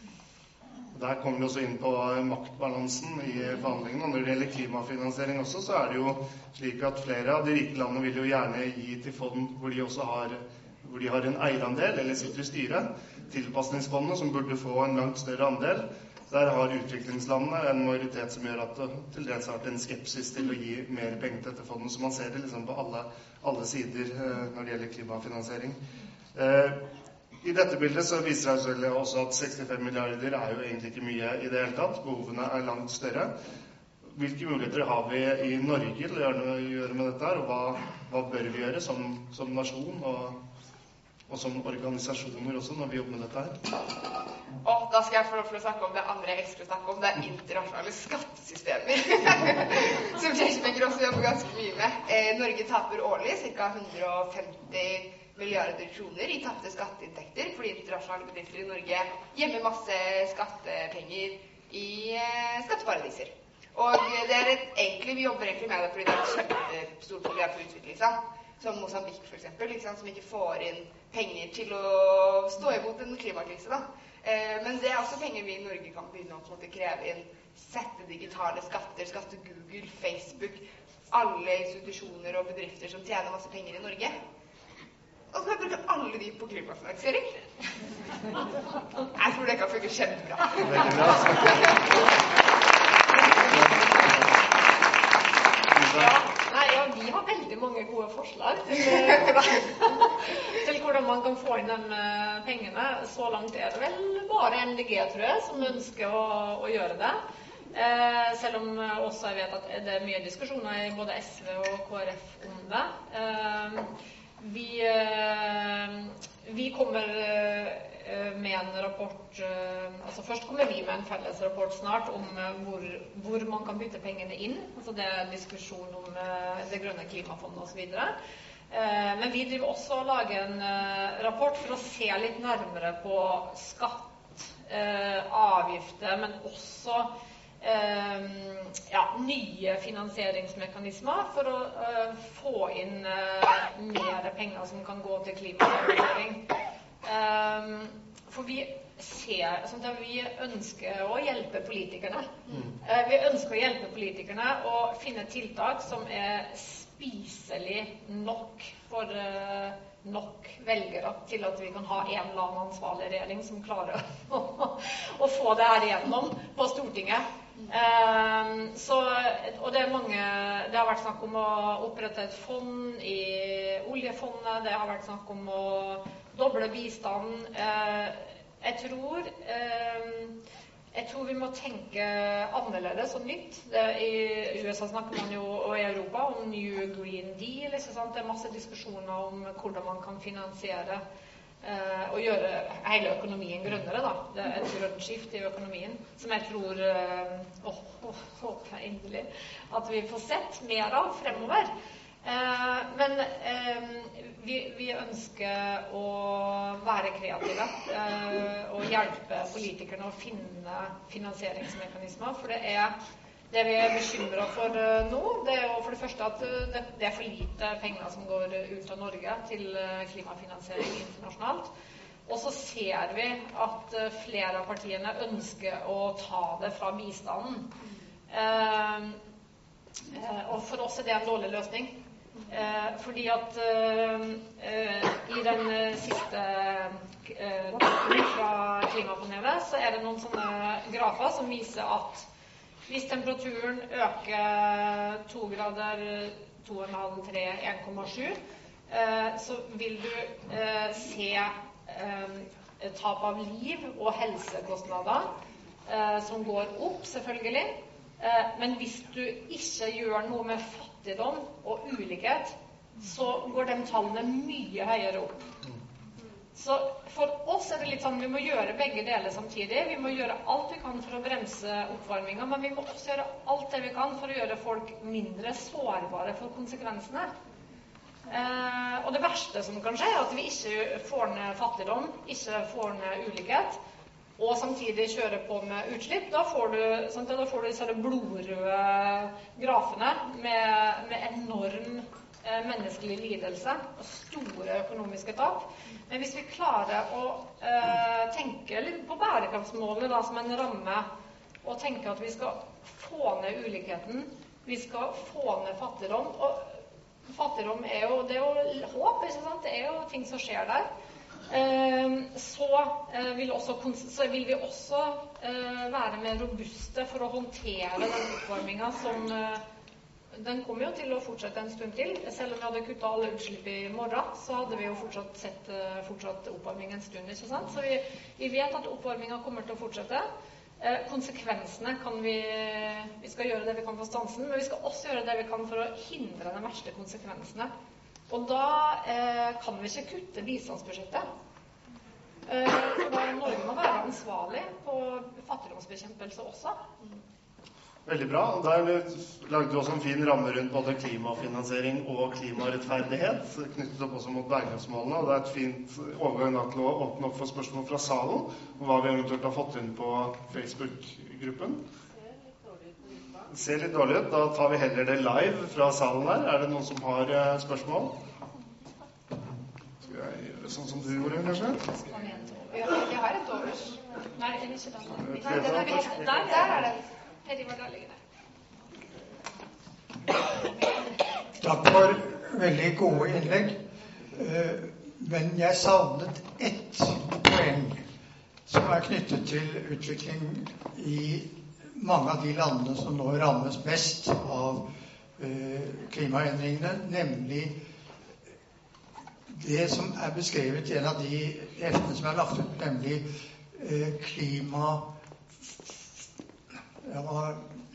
Der kommer vi også inn på maktbalansen i forhandlingene. Når det gjelder klimafinansiering også, så er det jo slik at flere av de rike landene vil jo gjerne gi til fond hvor de også har, hvor de har en eierandel, eller sitter i styret. Tilpasningsfondet, som burde få en langt større andel, der har utviklingslandene en majoritet som gjør at det til dels har vært en skepsis til å gi mer penger til dette fondet. Så man ser det liksom på alle, alle sider eh, når det gjelder klimafinansiering. Eh, I dette bildet så viser det selvfølgelig også at sekstifem milliarder er jo egentlig ikke mye i det hele tatt. Behovene er langt større. Hvilke muligheter har vi i Norge til å gjøre, gjøre med dette her, og hva, hva bør vi gjøre som, som nasjon og, og som organisasjoner også når vi jobber med dette her?
Og da skal jeg få lov til å snakke om det andre jeg elsker å snakke om, det er internasjonale skattesystemer. Som Changemaker også jobber ganske mye med. Eh, Norge taper årlig ca. hundre og femti milliarder kroner i tapte skatteinntekter fordi internasjonale bedrifter i Norge gjemmer masse skattepenger i eh, skatteparadiser. Og det er et, egentlig, vi jobber egentlig med det fordi det er et kjempestort problem for utviklingsland, som Mosambik for eksempel, ikke sant, som ikke får inn penger til å stå imot en klimakrise. Da. Eh, men det er også penger vi i Norge kan begynne å måtte kreve inn, sette digitale skatter, skatte Google, Facebook, alle institusjoner og bedrifter som tjener masse penger i Norge. Og så kan jeg bruke alle de på klimafinansiering. Jeg tror det kan funke kjempebra.
Veldig bra.
Ja, nei, ja, vi har veldig mange gode forslag til, hvordan, til hvordan man kan få inn de pengene. Så langt er det vel bare M D G, tror jeg, som ønsker å, å gjøre det. Eh, selv om også jeg vet at det er mye diskusjoner i både S V og K R F om det. Eh, Vi, vi kommer med en rapport, altså først kommer vi med en felles rapport snart om hvor, hvor man kan bytte pengene inn, altså det er diskusjon om det grønne klimafondet og så videre. Men vi driver også og lager en rapport for å se litt nærmere på skatt, avgifter, men også Uh, ja, nye finansieringsmekanismer for å uh, få inn uh, mer penger som kan gå til klimafinansiering. Um, for vi ser, sånn at vi ønsker å hjelpe politikerne. Mm. Uh, vi ønsker å hjelpe politikerne å finne tiltak som er spiselig nok for uh, nok velgere til at vi kan ha en eller annen ansvarlig regjering som klarer å, å få det her igjennom på Stortinget. Um, så, og det er mange, det har vært snakk om å opprette et fond i oljefondet, det har vært snakk om å doble bistanden. Uh, jeg tror um, jeg tror vi må tenke annerledes og nytt. Det, i U S A snakker man jo, og i Europa, om New Green Deal, ikke sant? Det er masse diskusjoner om hvordan man kan finansiere Uh, og gjøre hele økonomien grønnere, da. Det er et grønt skift i økonomien, som jeg tror uh, oh, oh, håper jeg inderlig at vi får sett mer av fremover. Uh, men uh, vi, vi ønsker å være kreative uh, og hjelpe politikerne å finne finansieringsmekanismer, for det er det vi er bekymret for uh, nå, det er jo for det første at uh, det, det er for lite penger som går ut av Norge til uh, klimafinansiering internasjonalt. Og så ser vi at uh, flere av partiene ønsker å ta det fra bistanden. Uh, uh, og for oss er det en dårlig løsning. Uh, fordi at uh, uh, i den uh, siste uh, rapporten fra klimapanelet, så er det noen sånne grafer som viser at hvis temperaturen øker to grader, to komma fem, tre, en komma sju, eh, så vil du eh, se eh, tap av liv og helsekostnader eh, som går opp, selvfølgelig. Eh, men hvis du ikke gjør noe med fattigdom og ulikhet, så går de tallene mye høyere opp. Så for oss er det litt sånn, vi må gjøre begge deler samtidig. Vi må gjøre alt vi kan for å bremse oppvarmingen, men vi må også gjøre alt det vi kan for å gjøre folk mindre sårbare for konsekvensene. Eh, og det verste som kan skje er at vi ikke får ned fattigdom, ikke får ned ulikhet, og samtidig kjøre på med utslipp. Da får du, sant, da får du disse blodrøde grafene med, med enorm menneskelig lidelse og store økonomiske tap. Men hvis vi klarer å eh, tenke litt på bærekraftsmålene da, som en ramme, og tenke at vi skal få ned ulikheten, vi skal få ned fattigdom, og fattigdom er jo, det er jo håp, ikke sant? Det er jo ting som skjer der. Eh, så, eh, vil også, så vil vi også eh, være mer robuste for å håndtere den oppvarmingen som eh, den kommer jo til å fortsette en stund til. Selv om vi hadde kuttet alle utslipp i morgen, så hadde vi jo fortsatt sett fortsatt oppvarming en stund, ikke sant? Så vi, vi vet at oppvarmingen kommer til å fortsette. Eh, konsekvensene kan vi, vi skal gjøre det vi kan for stansen, men vi skal også gjøre det vi kan for å hindre de verste konsekvensene. Og da eh, kan vi ikke kutte bistandsbudsjettet. Eh, da Norge må være ansvarlig på fattigdomsbekjempelse også.
Veldig bra. Og der lagde du også en fin ramme rundt både klimafinansiering og klimarettferdighet, knyttet opp også mot bærekraftsmålene. Og det er et fint overgang da til å åpne opp for spørsmål fra salen, og hva vi eventuelt har fått inn på Facebook-gruppen. Det ser litt dårlig ut. Da tar vi heller det live fra salen her. Er det noen som har uh, spørsmål? Skal jeg gjøre sånn som du gjorde, kanskje?
Jeg har et overs.
Nei, det er ikke den.
Nei, den er vi. Der, der er den.
Takk for veldig gode innlegg, men jeg savnet ett poeng som er knyttet til utvikling i mange av de landene som nå rammes mest av klimaendringene, nemlig det som er beskrevet i en av de heftene som er lagt ut, nemlig klima Ja,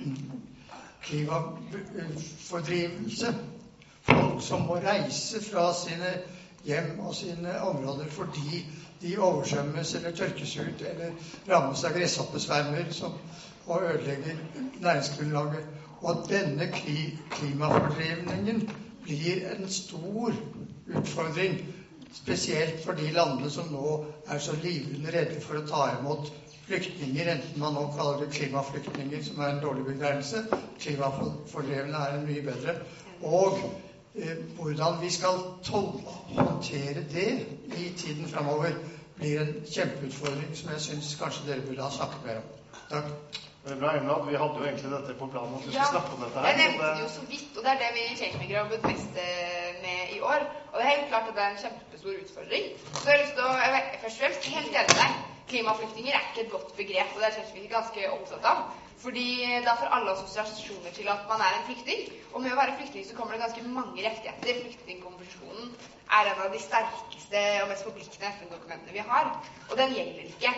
klimafordrivelse. Folk som må reise fra sine hjem og sine områder fordi de oversvømmes eller tørkes ut eller rammes av gresshoppesvermer som, og ødelegger næringsgrunnlaget. Og denne kli, klimafordrivningen blir en stor utfordring, spesielt for de landene som nå er så livende redde for å ta imot flyktninger, enten man nå kaller det klimaflyktninger, som er en dårlig betegnelse. Klimafordrevne er en mye bedre. Og eh, hvordan vi skal håndtere det i tiden fremover, blir en kjempeutfordring som jeg synes kanskje dere burde ha snakket mer om. Takk.
Bra, Emna. Vi hadde jo egentlig dette på planen at vi skulle
ja,
snakke om dette her.
Jeg nevnte det jo så vidt, og det er det vi i Changemaker har jobbet mest med i år. Og det er helt klart at det er en kjempestor utfordring. Så jeg har lyst til å, jeg er først og fremst helt enig med deg. Klimaflyktninger er ikke et godt begrep, og det er Changemaker ganske opptatt av. Fordi da får alle assosiasjoner til at man er en flyktning. Og med å være flyktning så kommer det ganske mange rettigheter. Flyktningkonvensjonen er en av de sterkeste og mest forpliktende F N-dokumentene vi har. Og den gjelder ikke.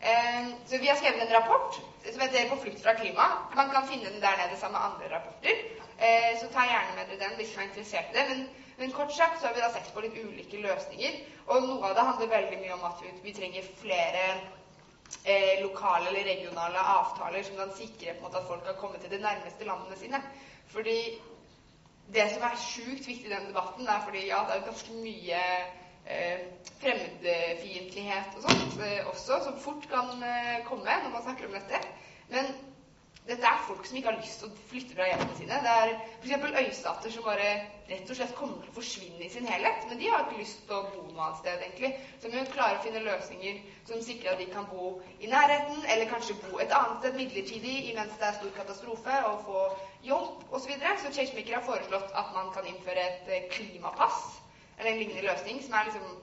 Så vi har skrevet en rapport som heter På flukt fra klima. Man kan finne den der nede sammen med andre rapporter. Så ta gjerne med dere den hvis man er interessert i det. Men, men kort sagt så har vi da sett på litt ulike løsninger. Og noe av det handler veldig mye om at vi, vi trenger flere eh, lokale eller regionale avtaler som kan sikre på en måte at folk har kommet til de nærmeste landene sine. Fordi det som er sjukt viktig i den debatten, er fordi ja, det er ganske mye Eh, fremmedfiendtlighet og sånt eh, også, som fort kan eh, komme når man snakker om dette. Men dette er folk som ikke har lyst til å flytte fra hjemmene sine. Det er for eksempel øystater som bare rett og slett kommer til å forsvinne i sin helhet, men de har ikke lyst til å bo noe annet sted egentlig. Så vi må klare å finne løsninger som sikrer at de kan bo i nærheten, eller kanskje bo et annet sted midlertidig imens det er stor katastrofe, og få jobb og så videre. Så Changemaker har foreslått at man kan innføre et klimapass, eller en lignende løsning, som er liksom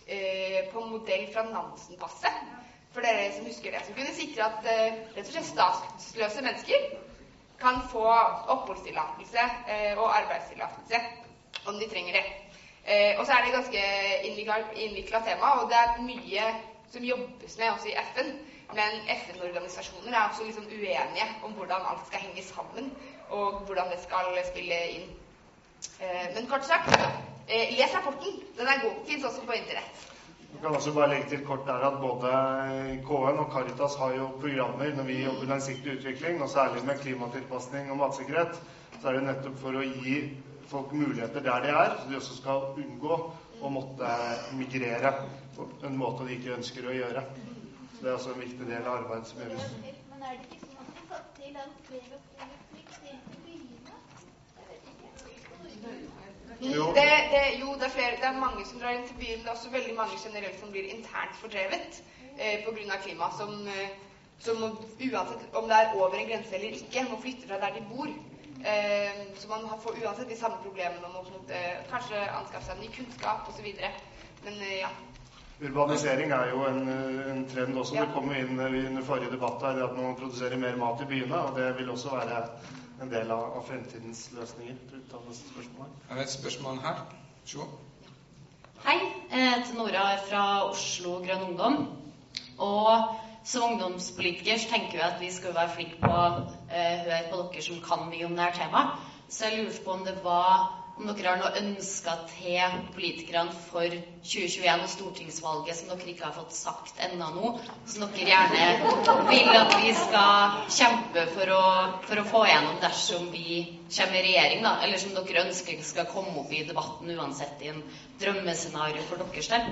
eh, på en modell fra Nansen-passet, for dere som husker det, som kunne sikre at eh, rett og slett statsløse mennesker kan få oppholdstillatelse eh, og arbeidstillatelse om de trenger det. Eh, og så er det ganske innviklet tema, og det er mye som jobbes med også i F N, men F N-organisasjoner er også liksom uenige om hvordan alt skal henge sammen, og hvordan det skal spille inn. Eh, men kort sagt, eh, les rapporten, den er god, finnes også på internett.
Jeg kan også bare legge til kort der at både K N og Caritas har jo programmer når vi jobber langsiktig utvikling, og særlig med klimatilpasning og matsikkerhet, så er det nettopp for å gi folk muligheter der de er, så de også skal unngå å måtte migrere på en måte de ikke ønsker å gjøre. Så det er også en viktig del av arbeidet som gjøres.
Men er det ikke sånn at vi satt til en flere og flere flyktninger i byene? Jeg vet ikke.
Jo. Det, det, jo, det er, flere, det er mange som drar inn til byen. Det er også veldig mange generelt som blir internt fordrevet eh, på grunn av klima, som, eh, som uansett om det er over en grense eller ikke, må flytte fra der de bor. Eh, så man får uansett de samme problemene om å eh, kanskje anskaffe seg ny kunnskap og så videre. Men eh, ja.
Urbanisering er jo en, en trend også. Ja. Det kom inn under forrige debatt her, det at man produserer mer mat i byene, og det vil også være en del av, av fremtidens løsninger.
Jeg har et spørsmål her. Så.
Hei, jeg heter Nora fra Oslo Grønn Ungdom. Og som ungdomspolitiker så tenker vi at vi skal være flinke på å eh, høre på dere som kan mye om dette temaet. Så jeg lurer på om det var om dere har noe ønsket til politikerne for tjue tjueen og stortingsvalget som dere ikke har fått sagt enda nå, som dere gjerne vil at vi skal kjempe for å, for å få igjennom dersom vi kommer i regjering, da, eller som dere ønsker skal komme opp i debatten uansett i en drømmescenario for deres del.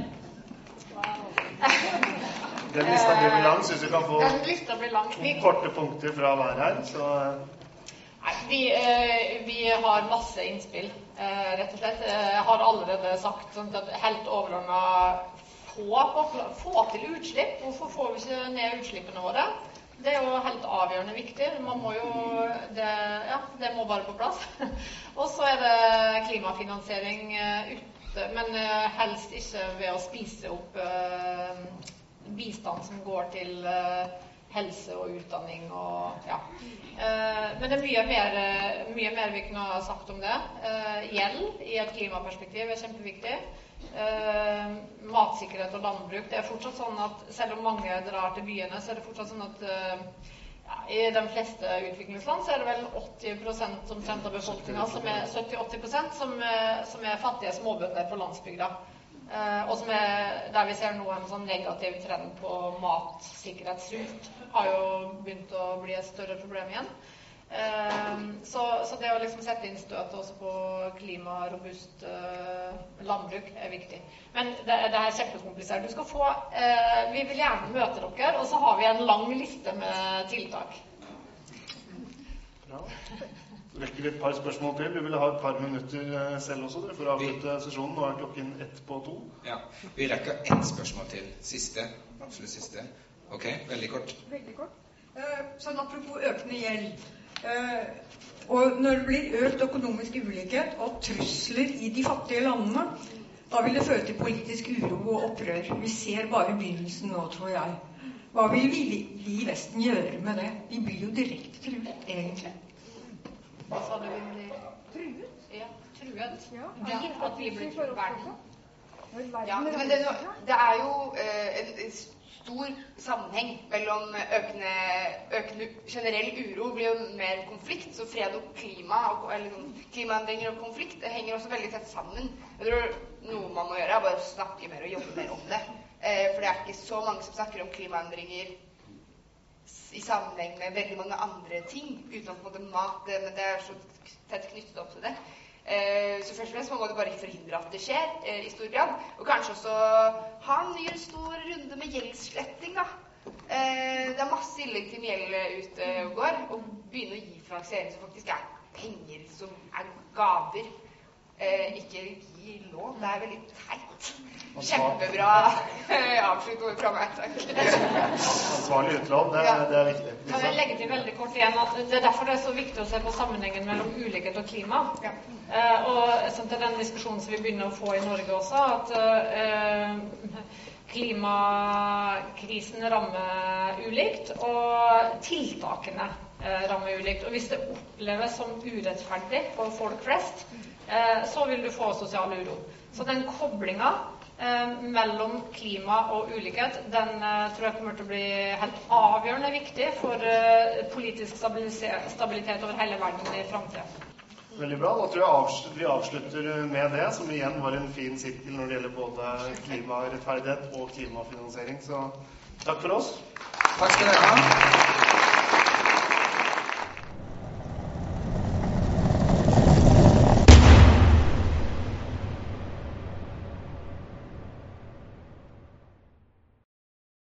Den lista blir lang, synes vi kan få
Den lista blir lang.
to korte punkter fra hver her, så...
Nei, vi, eh, vi har masse innspill, eh, rett og slett. Jeg har allerede sagt sånn at helt overordnet få, få til utslipp. Hvorfor får vi ikke ned utslippene våre? Det er jo helt avgjørende viktig. Man må jo, det, ja, det må bare på plass. Og så er det klimafinansiering ute, men helst ikke ved å spise opp eh, bistand som går til eh, helse og utdanning og ja. Eh, men det er mye mer, mye mer vi kunne ha sagt om det. Eh, gjeld i et klimaperspektiv er kjempeviktig. Eh, matsikkerhet og landbruk. Det er fortsatt sånn at selv om mange drar til byene, så er det fortsatt sånn at eh, ja, i de fleste utviklingsland så er det vel åtti prosent som av befolkningen, som er sytti til åtti prosent som, som er fattige småbønder på landsbygda. Uh, og som er, der vi ser nå en sånn negativ trend på matsikkerhetssult har jo begynt å bli et større problem igjen. Uh, så, så det å liksom sette inn støt også på klimarobust uh, landbruk er viktig. Men det, det er kjempekomplisert. Du skal få, uh, vi vil gjerne møte dere, og så har vi en lang liste med tiltak.
Bra. Rekker vi et par spørsmål til. Du ville ha et par minutter selv også, dere, for å avslutte sesjonen. Nå er klokken ett på to.
Ja, vi rekker ett spørsmål til. Siste. Absolutt siste. Ok, veldig kort.
Veldig kort. Uh, sånn apropos økende gjeld. Uh, og når det blir økt økonomisk ulikhet og trusler i de fattige landene, da vil det føre til politisk uro og opprør. Vi ser bare begynnelsen nå, tror jeg. Hva vil vi, vi i Vesten gjøre med det? Vi blir jo direkte truet, egentlig.
Hva sa du? Truet? Ja, truet. Ja, at vi blir truet verden.
Ja, men det, det er jo eh, en stor sammenheng mellom økende, økende generell uro blir jo mer konflikt, så fred og klima, og, eller klimaendringer og konflikt, det henger også veldig tett sammen. Jeg tror noe man må gjøre er bare snakke mer og jobbe mer om det. Eh, for det er ikke så mange som snakker om klimaendringer i sammenheng med veldig mange andre ting, utenom på en måte mat, det, men det er så tett knyttet opp til det. Eh, så først og fremst må du bare forhindre at det skjer eh, i stor grad, og kanskje også ha en ny stor runde med gjeldssletting da. Eh, det er masse innlegg til gjeld ute og går, og begynne å gi finansiering som faktisk er penger, som er gaver. Eh, ikke gi lån, det er veldig teit. Kjempebra avsluttord fra meg, takk.
ansvarlig utlån, det,
Ja.
det er viktig.
Kan jeg legge til veldig kort igjen at det er derfor det er så viktig å se på sammenhengen mellom ulikhet og klima. Eh, og sånn til den diskusjonen som vi begynner å få i Norge også, at eh, klimakrisen rammer ulikt, og tiltakene eh, rammer ulikt. Og hvis det oppleves som urettferdig for folk flest, eh, så vil du få sosial uro. Så den koblinga Eh, mellom klima og ulikhet, den eh, tror jeg kommer til å bli helt avgjørende viktig for eh, politisk stabilitet over hele verden i fremtiden.
Veldig bra. Da tror jeg avslutter, vi avslutter med det, som igjen var en fin sirkel når det gjelder både klimarettferdighet og klimafinansiering. Så takk for oss.
Takk skal dere ha.